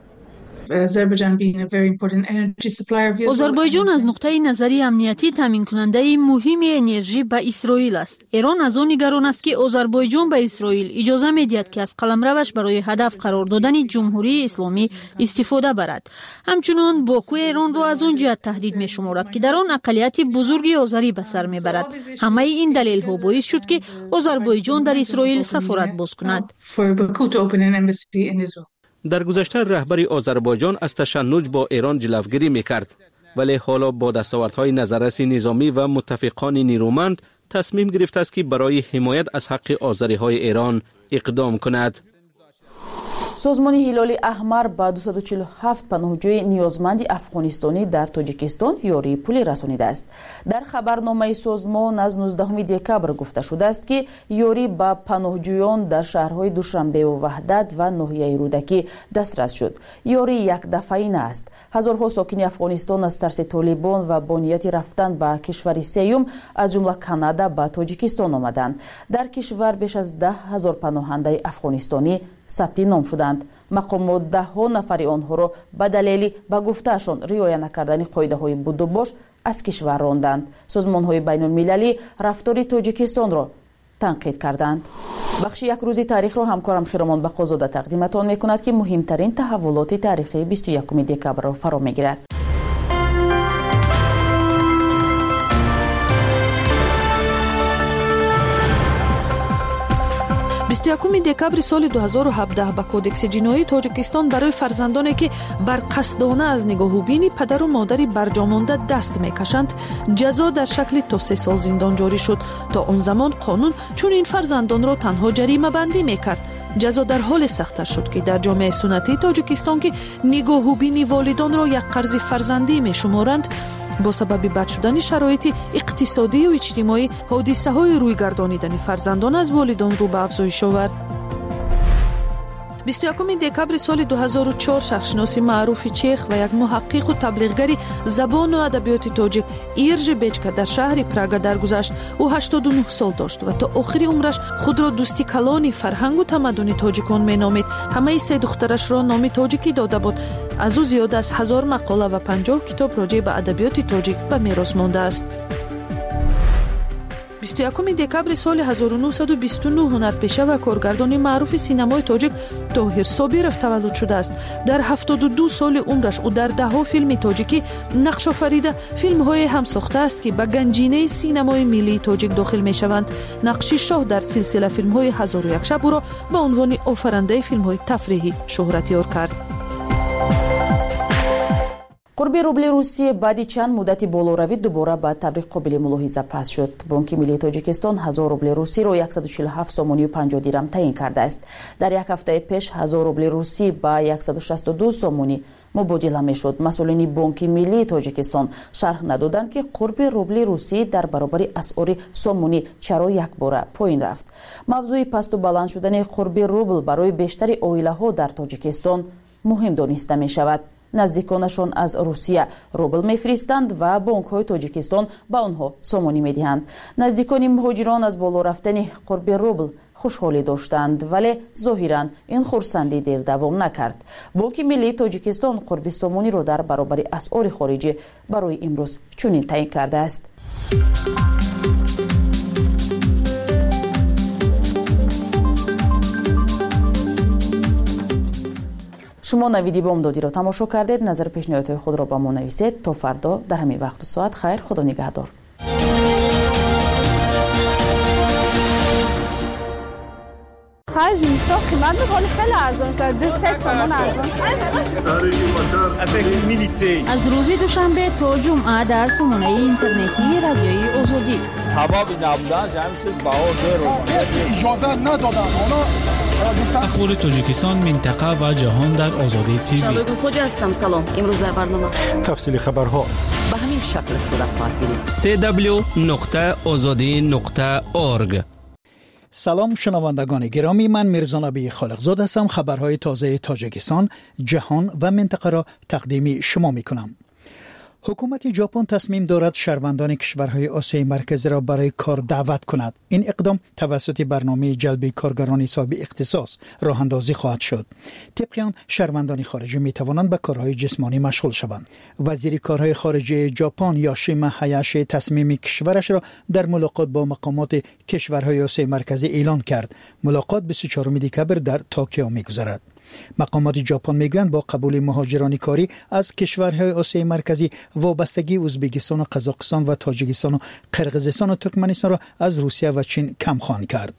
آذربایجان از نقطه نظری امنیتی تامین کننده مهم انرژی به اسرائیل است. ایران از آن نگران است که آذربایجان به اسرائیل اجازه می‌دهد که از قلمروش برای هدف قرار دادن جمهوری اسلامی استفاده برد. همچنین باکو ایران را از آن جهت تهدید می‌شمارد که در آن اقلیت بزرگی آذری به سر می‌برد. همه این دلایل‌ها باعث شد که آذربایجان در اسرائیل سفارت باز کند. در گذشته رهبر آذربایجان از تشنج با ایران جلوگیری میکرد، ولی حالا با دستاوردهای نظررس نظامی و متفقان نیرومند تصمیم گرفته است که برای حمایت از حق آذری‌های ایران اقدام کند. سازمان هلال احمر با 247 پناهجوی نیازمند افغانستانی در تاجیکستان یاری پولی رسانیده است. در خبرنامه سازمان از 19 دکبر گفته شده است که یاری با پناهجویان در شهرهای دوشنبه و وحدت و ناحیه رودکی دسترس شد. یاری یک دفعه است. هزارها ساکن افغانستان از ترس طالبان و با نیت رفتن به کشور سوم از جمله کانادا به تاجیکستان آمدند. در کشور بیش از 10,000 پناهنده افغانستانی ثبت نام شدند. مقامات 10 نفر آنها را به دلیل به گفتهشان رعایت نکردن قاعده‌های بود و باش از کشور راندند. سازمان‌های بین‌المللی رفتار تاجیکستان را تنقید کردند. بخش یک روزی تاریخ را همکارم خیرمان بقازاده تقدیمتان می‌کند که مهمترین تحولات تاریخی 21 دکبر را فرا می‌گیرد. 21 دکبر سال 2017 با کودکس جنایی تاجیکستان برای فرزندانی که بر قصدانه از نگاهوبین پدر و مادری برجامانده دست میکشند جزا در شکل تا 3 سال زندان جاری شد. تا آن زمان قانون چون این فرزندان را تنها جریمه بندی میکرد. جزا در حال سخت شد که در جامعه سنتی تاجیکستان که نگاهوبین والدان را یک قرض فرزندی میشمارند، با سبب بد شدن شرایط اقتصادی و اجتماعی حادثه های روی گردانیدن فرزندان از والدان رو به افزایش آورد. 21 دکبر سال 2004 شخصشناس معروف چیخ و یک محقق و تبلیغگری زبان و ادبیات تاجیک ایرژ بیچکا در شهر پراگا درگذشت. او 89 سال داشت و تا آخر عمرش خود را دوستی کلان فرهنگ و تمدن تاجیکان مینامید. همه 3 دخترش را نام تاجیکی داده بود. از او زیاد از 1000 مقاله و 50 کتاب راجع به ادبیات تاجیک به میراث مانده است. 21 دکبر سال 1929 هنرپیشه و کارگردان معروف سینمای تاجیک طاهر صابرов تولد شده است. در 72 سال عمرش او در 10 فیلم تاجیکی نقش آفریده. فیلم‌های هم ساخته است که به گنجینه سینمای ملی تاجیک داخل می‌شوند. نقش شاه در سلسله فیلم‌های 1001 شب او را به عنوان آفرینده فیلم‌های تفریحی شهرت یار کرد. قرب روبل روسیه بعد چند مدت بالوروی دوباره با تبریک قابل ملاحظه پس شد. بانک ملی تاجیکستان 1000 روبل روسی را 147 سومانی و 50 دیرم تعیین کرده است. در یک هفته پیش 1000 روبل روسی با 162 سومانی мубодила мешуд. масъулини бонки миллии тоҷикистон шарҳ надоданд ки қурби рубли русӣ дар баробари асъори сомонӣ чаро якбора поин рафт. мавзӯи пасту баланд шудани қурби рубл барои бештари оилаҳо дар тоҷикистон муҳим дониста мешавад. наздиконашон аз русия рубл мефиристанд ва бонкҳои тоҷикистон ба онҳо сомонӣ медиҳанд. наздикони муҳоҷирон аз боло рафтани қурби рубл хушҳолӣ доштанд, вале зоҳиран ин хурсандӣ дер давом накард. бонки миллии тоҷикистон қурби сомониро дар баробари асъори хориҷӣ барои имрӯз чунин таъин кардааст. шумо навиди бомдодиро тамошо кардед. назар пешниҳодҳои худро ба мо нависед. то фардо дар ҳамин вақту соат. хайр, худо нигаҳдор. زمستان قیمت می‌کنه خیلی ارزان شد. 2 سوم ارزان شد. از روز دوشنبه تا جمعه در سامانه اینترنتی رادیوی آزادی. سبب نبودن همین چیز بهار رو اجازه ندادن. اخبار تاجیکستان، منطقه و جهان در آزادی تیوی. شادو خوجا هستم. سلام. امروز در برنامه تفصیل خبرها به همین شکل صورت خواهد گرفت. www.azadi.org. سلام شنوندگان گرامی، من میرزا نبی خالقزاده هستم. خبرهای تازه تاجیکستان، جهان و منطقه را تقدیم شما میکنم. حکومت ژاپن تصمیم دارد شهروندان کشورهای آسیای مرکزی را برای کار دعوت کند. این اقدام توسط برنامه جلب کارگران صاحب اختصاص راه اندازی خواهد شد. طبق آن شهروندان خارجی می توانند به کارهای جسمانی مشغول شوند. وزیر کارهای خارجه ژاپن یاشیما هایاشی تصمیم کشورش را در ملاقات با مقامات کشورهای آسیای مرکزی اعلان کرد. ملاقات 24 دکبر در توکیو می‌گذرد. مقامات ژاپن میگویند با قبول مهاجران کاری از کشورهای آسیای مرکزی وابستگی ازبکستان و قزاقستان و تاجیکستان و قرقیزستان و ترکمنستان را از روسیه و چین کم خواهند کرد.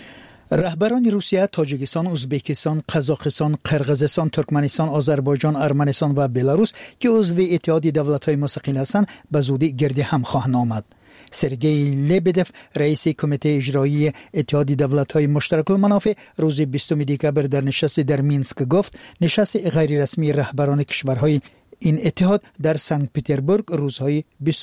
رهبران روسیه، تاجیکستان، ازبکستان، قزاقستان، قرقیزستان، ترکمنستان، آذربایجان، ارمنستان و بلاروس که عضو اتحاد دولت‌های مستقل هستند به زودی گرد هم خواهند آمد. سرگئی لبدف رئیس کمیته اجرایی اتحاد دولت‌های مشترک المنافع روز 20 دکبر در نشست در مینسک گفت نشست غیر رسمی رهبران کشورهای این اتحاد در سنت پترزبورگ روزهای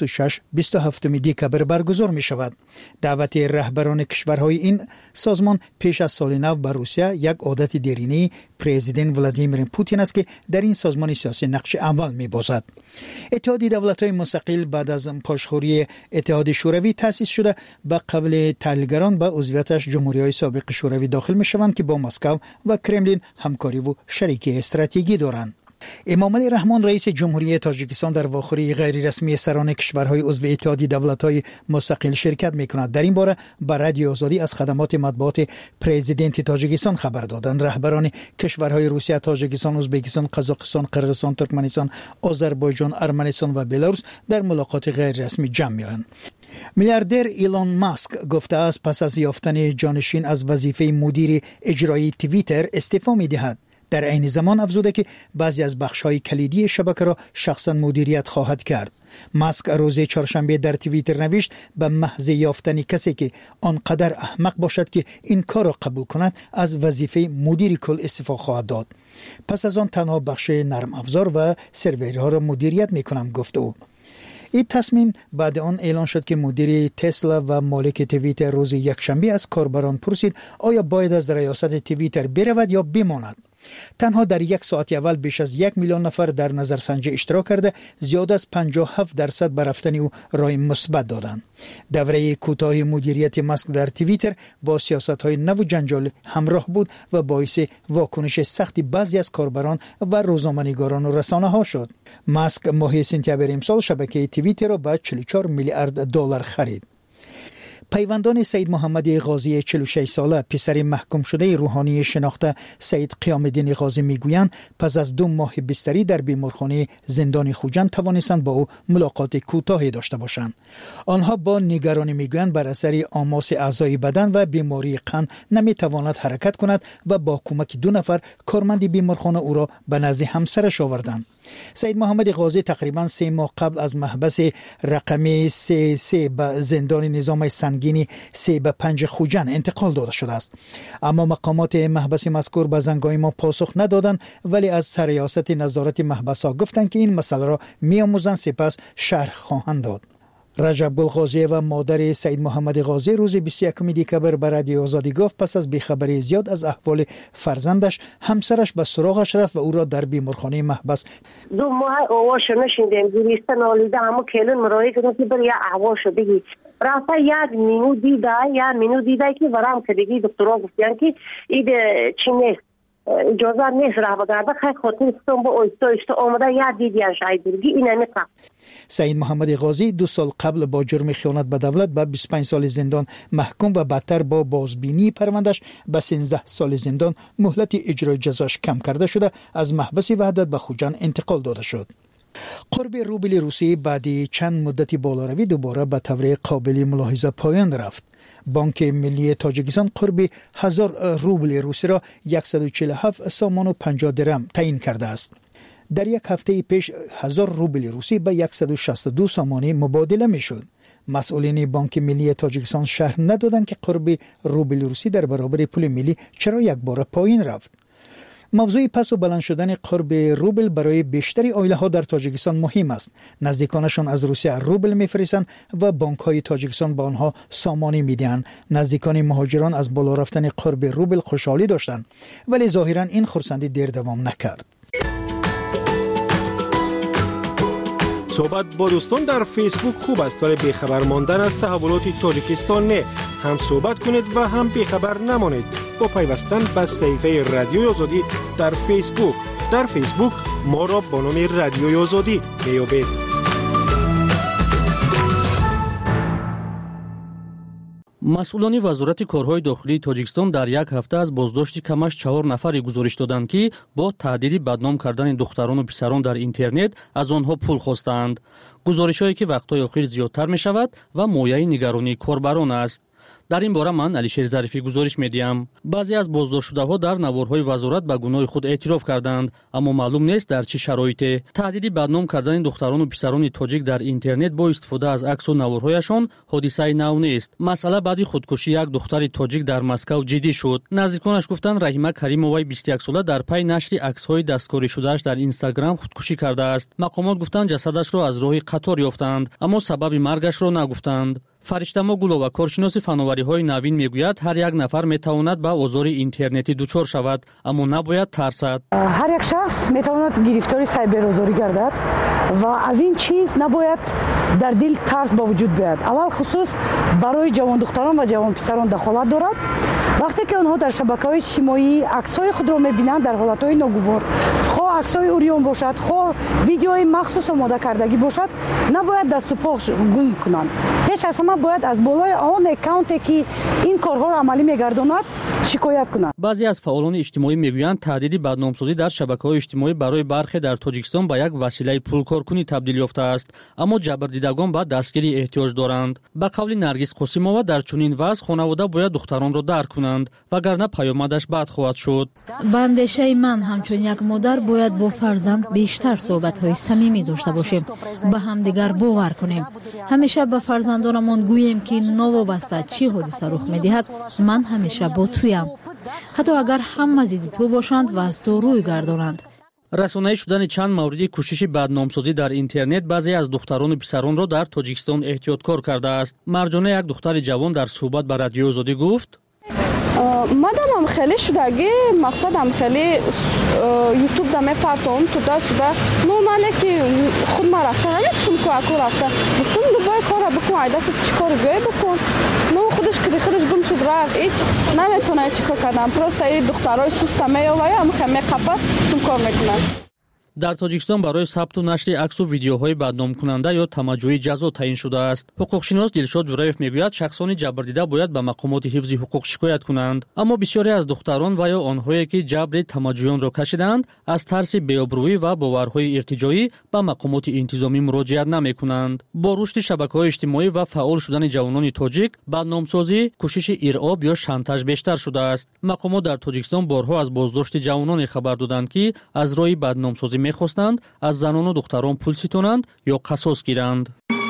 26-27 دکبر برگزار می شود. دعوت رهبران کشورهای این سازمان پیش از سال نو بر روسیه یک عادت دیرینه پرزیدنت ولادیمیر پوتین است که در این سازمان سیاسی نقش اول می بازد. اتحاد دولت‌های مستقل بعد از پاشخوری اتحاد شوروی تأسیس شده به قبل تحلیلگران به عضویتش جمهوری‌های سابق شوروی داخل می شوند که با مسکو و کرملین همکاری و شریکی استراتژیکی دارند. امامعلی رحمان رئیس جمهوری تاجیکستان در واخوری غیر رسمی سران کشورهای عضو اتحاد دولت‌های مستقل شرکت می‌کند. در این باره بر رادیو آزادی از خدمات مطبوعات پرزیدنت تاجیکستان خبر دادند. رهبران کشورهای روسیه، تاجیکستان، ازبکستان، قزاقستان، قرقیزستان، ترکمنستان، آذربایجان، ارمنستان و بلاروس در ملاقات غیر رسمی جمع می‌شوند. میلیاردر ایلان ماسک گفته است پس از یافتن جانشین از وظیفه مدیر اجرایی توییتر استعفا می‌دهد. در عین زمان افزوده که بعضی از بخش‌های کلیدی شبکه را شخصاً مدیریت خواهد کرد. ماسک روز چهارشنبه در توییتر نوشت به محض یافتن کسی که آنقدر احمق باشد که این کار را قبول کند از وظیفه مدیر کل استعفا خواهد داد. پس از آن تنها بخش نرم افزار و سرورها را مدیریت می‌کنم گفت او. این تصمیم بعد آن اعلان شد که مدیر تسلا و مالک توییتر روز یکشنبه از کاربران پرسید آیا باید از ریاست توییتر برود یا بماند. تنها در یک ساعت اول بیش از 1 میلیون نفر در نظرسنجی اشتراک کرده زیاد از 57% به رفتن او رای مثبت دادند. دوره کوتاه مدیریت ماسک در توییتر با سیاست‌های نو و جنجال همراه بود و باعث واکنش سختی بعضی از کاربران و روزنامه‌نگاران و رسانه‌ها شد. ماسک ماه سپتامبر امسال شبکه توییتر را به 44 میلیارد دلار خرید. پیوندان سید محمد غازی 46 ساله پسر محکوم شده روحانی شناخته سید قیام الدین غازی میگویند پس از 2 ماه بستری در بیمارخانه زندان خوجند توانستند با او ملاقات کوتاهی داشته باشند. آنها با نگرانی میگویند بر اثر آماس اعضای بدن و بیماری قند نمیتواند حرکت کند و با کمک 2 نفر کارمند بیمارخانه او را به نزد همسرش آوردند. سید محمد غازی تقریبا 3 ماه قبل از محبس رقمی 3 به زندان نظام سنگینی 3 به 5 خوجند انتقال داده شده است. اما مقامات محبس مذکور به زنگ‌های ما پاسخ ندادند، ولی از سرریاست نظارت محبس‌ها گفتند که این مسئله را می‌آموزند سپس شرح خواهند داد. رجب غازی و مادر سید محمد غازی روز 21 دکبر به رادیو آزادی گفت پس از بیخبری زیاد از احوال فرزندش همسرش به سراغش رفت و او را در بیمارخانه محبس 2 ماه آواز نشیندیم، گریسته نالیده، همه کلون مرایی کردن که بر یه احوالشو بگی. رفته 1 مینو دیده که برام که دیگه دکترها گفتن که این چی نیست، اجازه نیست راه بگرده. خیلی خاطر استون با اویستا آمده یاد دیدیان شایدگی این نمیتونم. سید محمد غازی 2 سال قبل با جرم خیانت به دولت به 25 سال زندان محکوم و بعدتر با بازبینی پروندهش به 13 سال زندان مهلت اجرای جزاش کم کرده شده از محبس وحدت به خوجند انتقال داده شد. قرب روبل روسی بعد چند مدتی بالاروی دوباره به طور قابل ملاحظه پایان رفت. بانک ملی تاجیکستان قرب 1000 روبل روسی را 147 سامان و 50 درم تعیین کرده است. در یک هفته پیش 1000 روبل روسی به 162 سامانی مبادله می شد. مسئولین بانک ملی تاجیکستان شرح ندادند که قرب روبل روسی در برابر پول ملی چرا یک بار پایین رفت. موضوع پس و بلند شدن قرب روبل برای بیشتری عائله ها در تاجیکستان مهم است. نزدیکانشان از روسیه روبل میفرستند و بانک های تاجیکستان به آنها سامانی میدهند. نزدیکان مهاجران از بالا رفتن قرب روبل خوشحالی داشتند، ولی ظاهرا این خرسندی دیر دوام نکرد. صحبت با دوستان در فیسبوک خوب است، ولی بیخبر ماندن از تحولات تاجیکستان نه. هم صحبت کنید و هم بیخبر نمانید با پیوستن به صفحه رادیوی آزادی در فیسبوک. در فیسبوک ما را با نام رادیوی آزادی میابید. مسئولان وزارت کارهای داخلی تاجیکستان در یک هفته از بازداشت کمش 4 نفری گزارش دادند که با تهدید بدنام کردن دختران و پسران در اینترنت از آنها پول خواستند. گزارش‌هایی که وقت‌های اخیر زیادتر می‌شود و مایه نگرانی کاربران است. در این باره من علیشیر ظریفی گزارش می‌دهم. بعضی از بازداشت‌شده‌ها در نوارهای وزارت به گناه خود اعتراف کردند، اما معلوم نیست در چه شرایطی. تهدید بدنام کردن دختران و پسران تاجیک در اینترنت با استفاده از عکس و نوارهایشان حادثه نو نیست. مسئله بعد خودکشی یک دختر تاجیک در مسکو جدی شد. نزدیکانش گفتند رحیمه کریمووای 21 ساله در پی نشر عکس‌های دستکاری شده‌اش در اینستاگرام خودکشی کرده است. مقامات گفتند جسدش را از راه قطار یافتند، اما سبب مرگش را نگفتند. فرشتما گلووا کارشناس فناوری‌های نوین میگوید هر یک نفر میتواند به آزار اینترنتی دچار شود، اما نباید ترسد. هر یک شخص میتواند گرفتار سایبر آزاری گردد و از این چیز نباید در دل ترس با وجود بیاید. اول خصوص برای جوان دختران و جوان پسران دخالت دارد. وقتی که آنها در شبکه‌های اجتماعی عکس‌های خود را می‌بینند در حالت‌های ناگوار، خواه عکس‌های اوریون باشد، خواه ویدیوهای مخصوص آماده کردگی باشد، نباید دست و پا گم کنند. پیش از همه باید از بالای آن اکانتی که این کارها را عملی می‌گرداند شکایت کنند. بعضی از فعالان اجتماعی میگویند تهدید بدنامسازی در شبکه‌های اجتماعی برای برخی در تاجیکستان به یک وسیله پولکارکنی تبدیل یافته است، اما جبردیدگان به دستگیری احتیاج دارند. به قول نرگس قاسمова در چنین وضع خانواده باید دختران را درک کنند، وگرنه پیامدش بد خواهد شد. به اندیشه من همچون یک مادر باید با فرزند بیشتر صحبت‌های صمیمی داشته باشیم، به همدیگر باور کنیم. همیشه به فرزندانمان گوییم که نوابسته چه حادثه رخ می‌دهد من همیشه با تویم، حتی اگر هم ضد تو باشند و از تو روی گردانند. رسانه‌ای شدن چند مورد کوشش بدنامسازی در اینترنت بعضی از دختران و پسران را در تاجیکستان احتیاطکار کرده است. مرجانه یک دختر جوان در صحبت با رادیو آزادی گفت: مادام خیلی شدگی مقصدم خیلی یوتیوب دم پارتون تو دست ده نورماله که خود ما رفتن نمیشم که اکو رفته گفتم لبای کار بکن عیدست چیکار گوی بکن نو خودش که خودش گم شد رفت هیچ نمیتونه چیکار کردم پروسته ای دخترای سوستمه و یا همه قپه شم کار میکنن. در تاجیکستان برای ثبت و نشر عکس و ویدیوهای بدنام کننده یا تمجید جزا تعیین شده است. حقوقشناس دلشاد جورایف میگوید شخصان جبردیده باید به مقامات حفظ حقوق شکایت کنند، اما بسیاری از دختران و یا آنهایی که جبر تمجیدیان را کشیدند از ترس بی‌آبرویی و باورهای ارتجاعی به مقامات انتظامی مراجعت نمی‌کنند. با رشد شبکه‌های اجتماعی و فعال شدن جوانان تاجیک، بدنامسازی، کوشش ارعاب یا شانتاژ بیشتر شده است. مقامات در تاجیکستان بارها از بازداشت جوانان خبر دادند که از راه بدنامسازی می‌خواستند از زنان و دختران پول ستونند یا قصاص گیرند.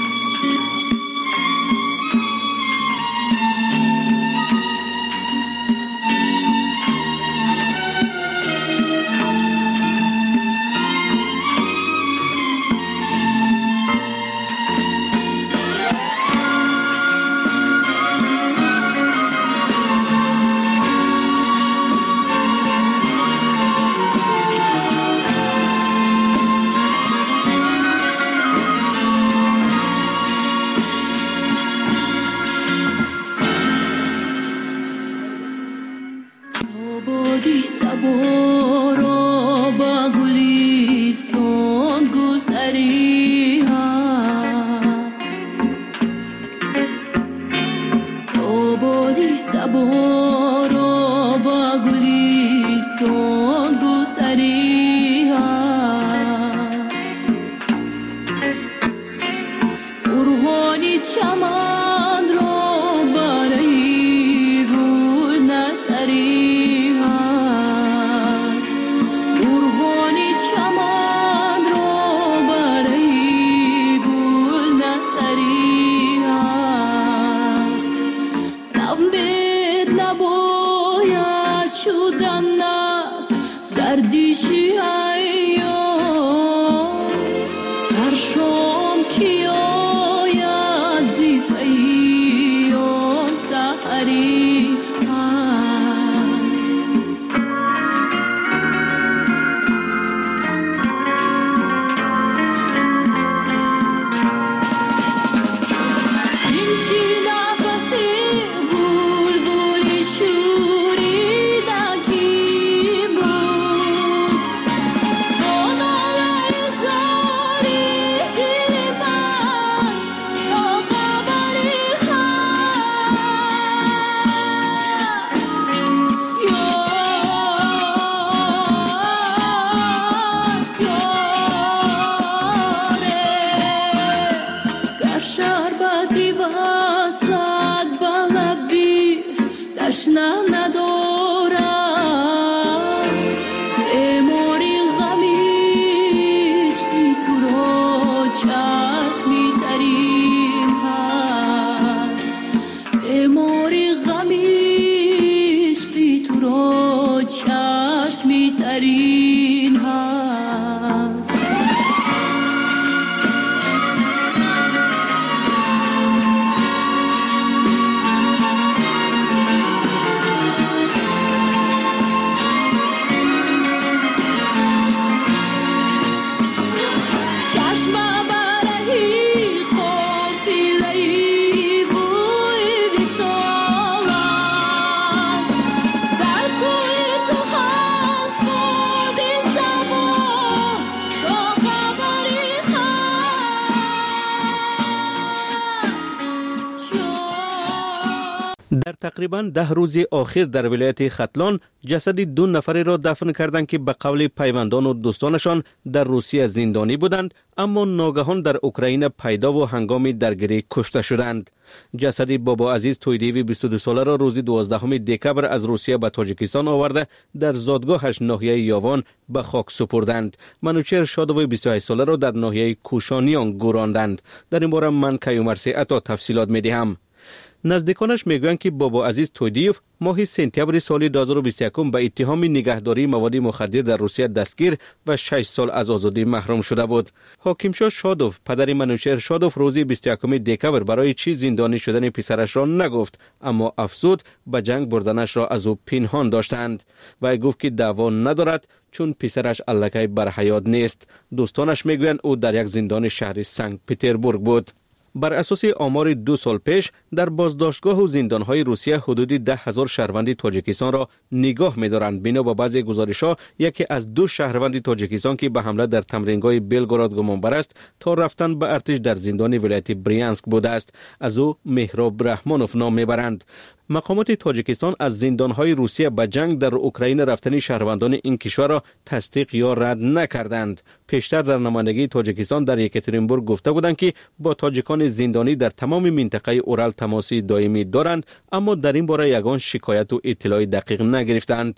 تقریباً 10 روز آخر در ولایت ختلان جسد 2 نفری را دفن کردند که به قول پیوندان و دوستانشان در روسیه زندانی بودند، اما ناگهان در اوکراین پیدا و هنگام درگیری کشته شدند. جسد بابا عزیز تویدیوی 22 ساله را روز 12 دکبر از روسیه به تاجیکستان آورده در زادگاهش ناحیه یاوان به خاک سپردند. منوچهر شادوی 28 ساله را در ناحیه کوشانیان گوراندند. در این باره من کیومرث عطا تفصیلات می‌دهم. نزدیکانش میگویند که بابا عزیز تویدیوف ماه سپتامبر سال 2021 به اتهام نگهداری مواد مخدر در روسیه دستگیر و 6 سال از آزادی محروم شده بود. حاکمشاه شادوف پدر منوچهر شادوف روز 21 دکبر برای چی زندانی شدن پسرش را نگفت، اما افزود به جنگ بردنش را از او پنهان داشتند. و گفت که دعوا ندارد چون پسرش الکی بر حیات نیست. دوستانش میگویند او در یک زندان شهر سنت پترزبورگ بود. بر اساس آمار 2 سال پیش در بازداشتگاه و زندانهای روسیه حدود 10,000 شهروند تاجیکستان را نگاه می‌دارند. بنا به بعضی گزارش‌ها یکی از 2 شهروند تاجیکستان که به حمله در تمرینگاه بلگراد گمانبر است تا رفتن به ارتش در زندان ولایت برینسک بوده است. از او مهراب رحمانوف نام می‌برند. مقامات تاجیکستان از زندانهای روسیه به جنگ در اوکراین رفتن شهروندان این کشور را تصدیق یا رد نکردند. پیشتر در نمایندگی تاجیکستان در یکاترینبورگ گفته بودند که با تاجیکان زندانی در تمام منطقه اورال تماسی دائمی دارند، اما در این باره یگان شکایت و اطلاع دقیق نگرفتند.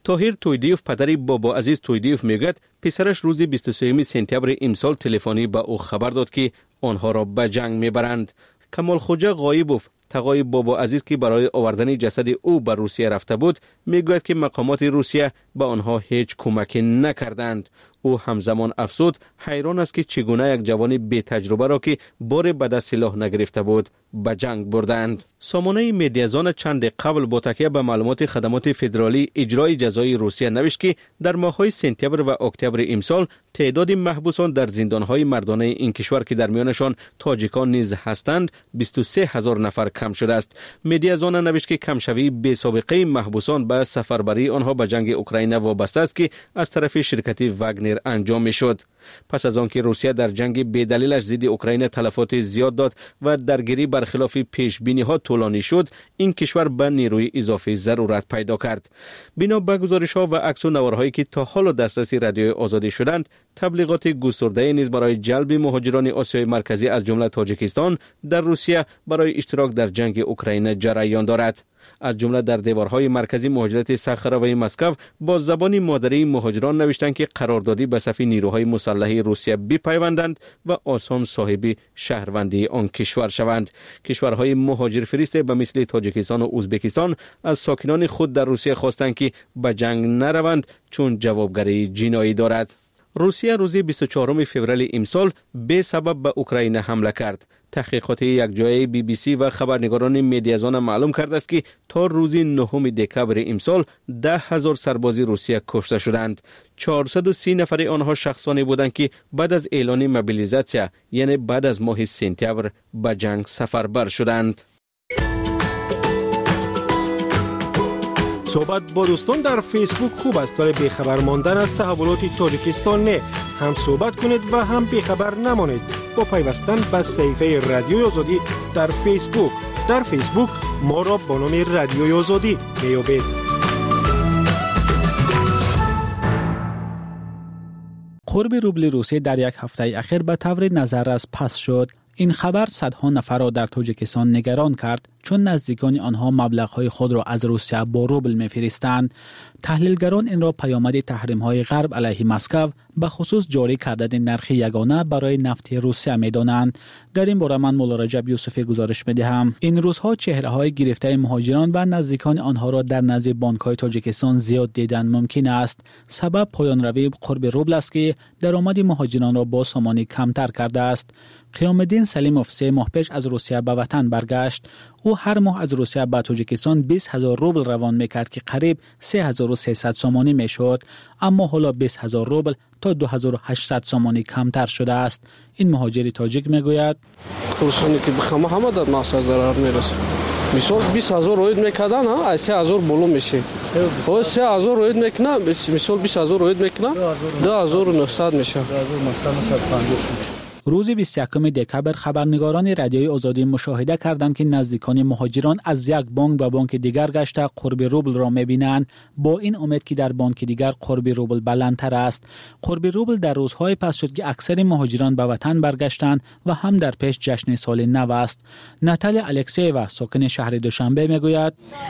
طاهر تویدیوف پدر بابا عزیز تویدیوف میگوید پسرش روز 23 سپتامبر امسال تلفنی به او خبر داد که آنها را به جنگ میبرند. کمال خوجا غایبوف تقای بابا عزیز که برای آوردن جسد او به روسیه رفته بود میگوید که مقامات روسیه به آنها هیچ کمکی نکردند. او همزمان افزود حیران است که چگونه یک جوان بی تجربه را که بار به دست سلاح نگرفته بود به جنگ بردند. سامانه مدیازان چند قبل با تکیه به معلومات خدمات فدرالی اجرای جزای روسیه نوشت که در ماه‌های سپتامبر و اکتبر امسال تعداد محبوسان در زندان‌های مردانه این کشور که در میانشان تاجیکان نیز هستند 23000 نفر کم شده است. مدیازان نوشت که کمشوی بی سابقه محبوسان به سفربری آنها به جنگ اوکراین وابسته است که از طرف شرکت واگنر انجام میشد. پس از آنکه روسیه در جنگ بی‌دلیلش ضد اوکراین تلفات زیاد داد و درگیری برخلاف پیش‌بینی‌ها طولانی شد، این کشور به نیروی اضافی ضرورت پیدا کرد. بنا به گزارش‌ها و عکس و نوارهایی که تا حالا دسترسی رادیوی آزادی شدند، تبلیغات گسترده نیز برای جلب مهاجران آسیای مرکزی از جمله تاجیکستان در روسیه برای اشتراک در جنگ اوکراین جریان دارد. از جمله در دیوارهای مرکزی مهاجرت سخروی مسکو با زبان مادری مهاجران نوشتند که قراردادی به صف نیروهای مسلح روسیه بپیوندند و آسان صاحب شهروندی آن کشور شوند. کشورهای مهاجر فریسته به مثل تاجیکستان و ازبکستان از ساکنان خود در روسیه خواستند که به جنگ نروند چون جوابگری جنایی دارد. روسیه روز 24 فوریه امسال به سبب به اوکراین حمله کرد. تحقیقات یک جایی BBC و خبرنگاران مدیازان معلوم کرده است که تا روز 9 دکبر امسال 10,000 سرباز روسیه کشته شدند. 430 نفر آنها شخصانی بودند که بعد از اعلان موبیلیزاسیون یعنی بعد از ماه سپتامبر به جنگ سفربر شدند. صحبت با دوستان در فیسبوک خوب است ولی بیخبر ماندن از تحولات تاجیکستان نه. هم صحبت کنید و هم بیخبر نمانید با پیوستن به صفحه رادیوی آزادی در فیسبوک. در فیسبوک ما را با نام رادیوی آزادی میابید. قرب روبل روسیه در یک هفته اخیر به طور نظررس پس شد. این خبر صدها نفر را در تاجیکستان نگران کرد چون نزدیکان آنها مبلغ‌های خود را از روسیه با روبل می‌فرستند. تحلیلگران این را پیامد تحریم‌های غرب علیه مسکو به خصوص جاری کردن نرخ یگانه برای نفت روسیه می‌دانند. در این باره من مولا رجب یوسفی گزارش می‌دهم. این روزها چهره‌های گرفته مهاجران و نزدیکان آنها را در نزد بانک‌های تاجیکستان زیاد دیدن ممکن است. سبب پایان روی قرب روبل است که درآمد مهاجران را با سامانی کمتر کرده است. قیام الدین سلیموف 3 ماه پیش از روسیه به وطن برگشت. او هر ماه از روسیه به تاجیکستان 20,000 روبل روان میکرد که قریب 3300 سامانی میشد، اما حالا 20,000 روبل تا 2800 سامانی کمتر شده است. این مهاجر تاجیک میگوید کورسانی که بخوام همه داد ماسه ضرر میرسه. مثال 20,000 روید میکردن از 3,000 بالا میشه. او 3,000 روید میکنه، مثال 20,000 روید میکنه 2,900 میشه. 2,950 روز 21 دکبر خبرنگاران رادیوی آزادی مشاهده کردند که نزدیکان مهاجران از یک بانک به بانک دیگر گشته قرب روبل را می‌بینند با این امید که در بانک دیگر قرب روبل بلندتر است. قرب روبل در روزهای پس شد که اکثر مهاجران به وطن برگشتند و هم در پیش جشن سال نو است. ناتالیا الکسیوا ساکن شهر دوشنبه میگوید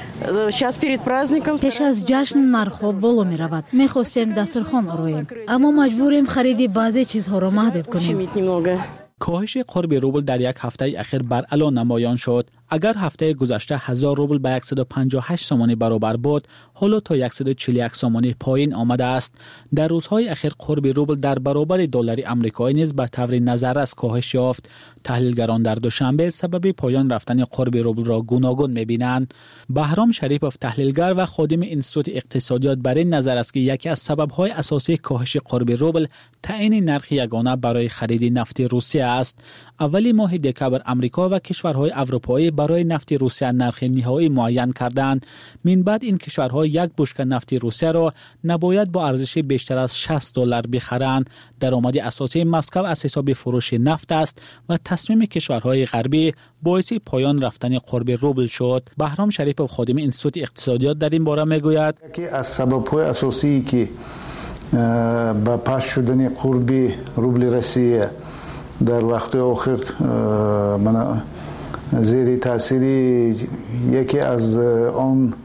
پیش از جشن نرخ‌ها بالا می‌رود. می‌خواستیم دسترخوان آوریم اما مجبوریم خرید بعضی چیزها را محدود کنیم. کاهش قرب روبل در یک هفته اخیر بر اعلان نمایان شد. اگر هفته گذشته 1000 روبل به 158 سامانی برابر بود، حالا تا 141 سامانی پایین آمده است. در روزهای اخیر قرب روبل در برابر دلار آمریکایی نیز به طور نظررس کاهش یافت. تحلیلگران در دوشنبه سبب پایان رفتن قرب روبل را گوناگون می‌بینند. بهرام شریفوف تحلیلگر و خادم انستیتوت اقتصادیات بر این نظر است که یکی از سبب‌های اساسی کاهش قرب روبل تعیین نرخ یگانه برای خرید نفت روسیه است. اولی ماه دکبر آمریکا و کشورهای اروپایی برای نفت روسیه نرخ نهایی معین کردند. من بعد این کشورها یک بشکه نفت روسیه را نباید با ارزش بیشتر از $60 بخرند. درآمد اساسی مسکو از حساب فروش نفت است و تصمیم کشورهای غربی باعث پایان رفتن قرب روبل شد. بهرام شریفوف خادم انستیتوت اقتصادیات در این باره میگوید که از سبب‌های اساسی که با پاش شدن قرب روبل روسیه در وقت آخر من زیر تاثیر یکی از آن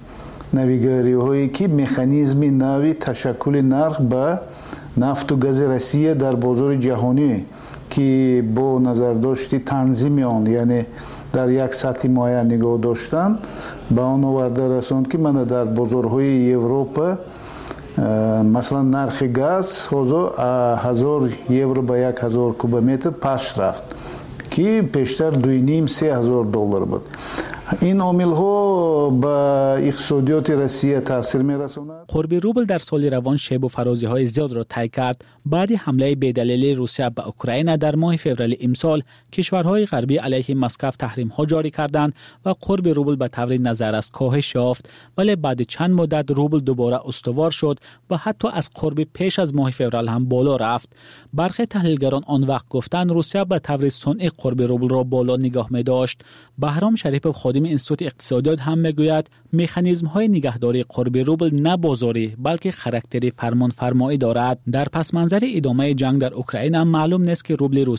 نویگری هایی که مکانیزم نوی تشکل نرخ به نفت و گاز روسیه در بازار جهانی که با نظر داشتی تنظیم آن، یعنی در یک سطح معین نگاه داشتن، به آن آورده رساند که من در بازارهای اروپا مثلا نرخ گاز 1000 یورو به 1000 کوبمتر پس رفت که پیشتر 2,500-3,000 دلار بود. این عامل ها به اقتصادیات روسیه تاثیر می‌رساند. قرب روبل در سال روان شیب و فرازی های زیاد را طی کرد. بعد حمله بی‌دلیل روسیه به اوکراین در ماه فوریه امسال، کشورهای غربی علیه مسکو تحریم ها جاری کردند و قرب روبل به طور نظر از کاهش یافت، ولی بعد چند مدت روبل دوباره استوار شد و حتی از قرب پیش از ماه فوریه هم بالا رفت. برخی تحلیلگران آن وقت گفتند روسیه به طور صنعی قرب روبل را بالا نگاه می‌داشت. بهرام شریف خادم انستیتوت اقتصادیات هم میگوید مکانیزم های نگهداری قرب روبل نه بازاری بلکه خاراکتر فرمان فرمایی دارد. در پس منظر ادامه جنگ در اوکراین هم معلوم نیست که روبل روسیه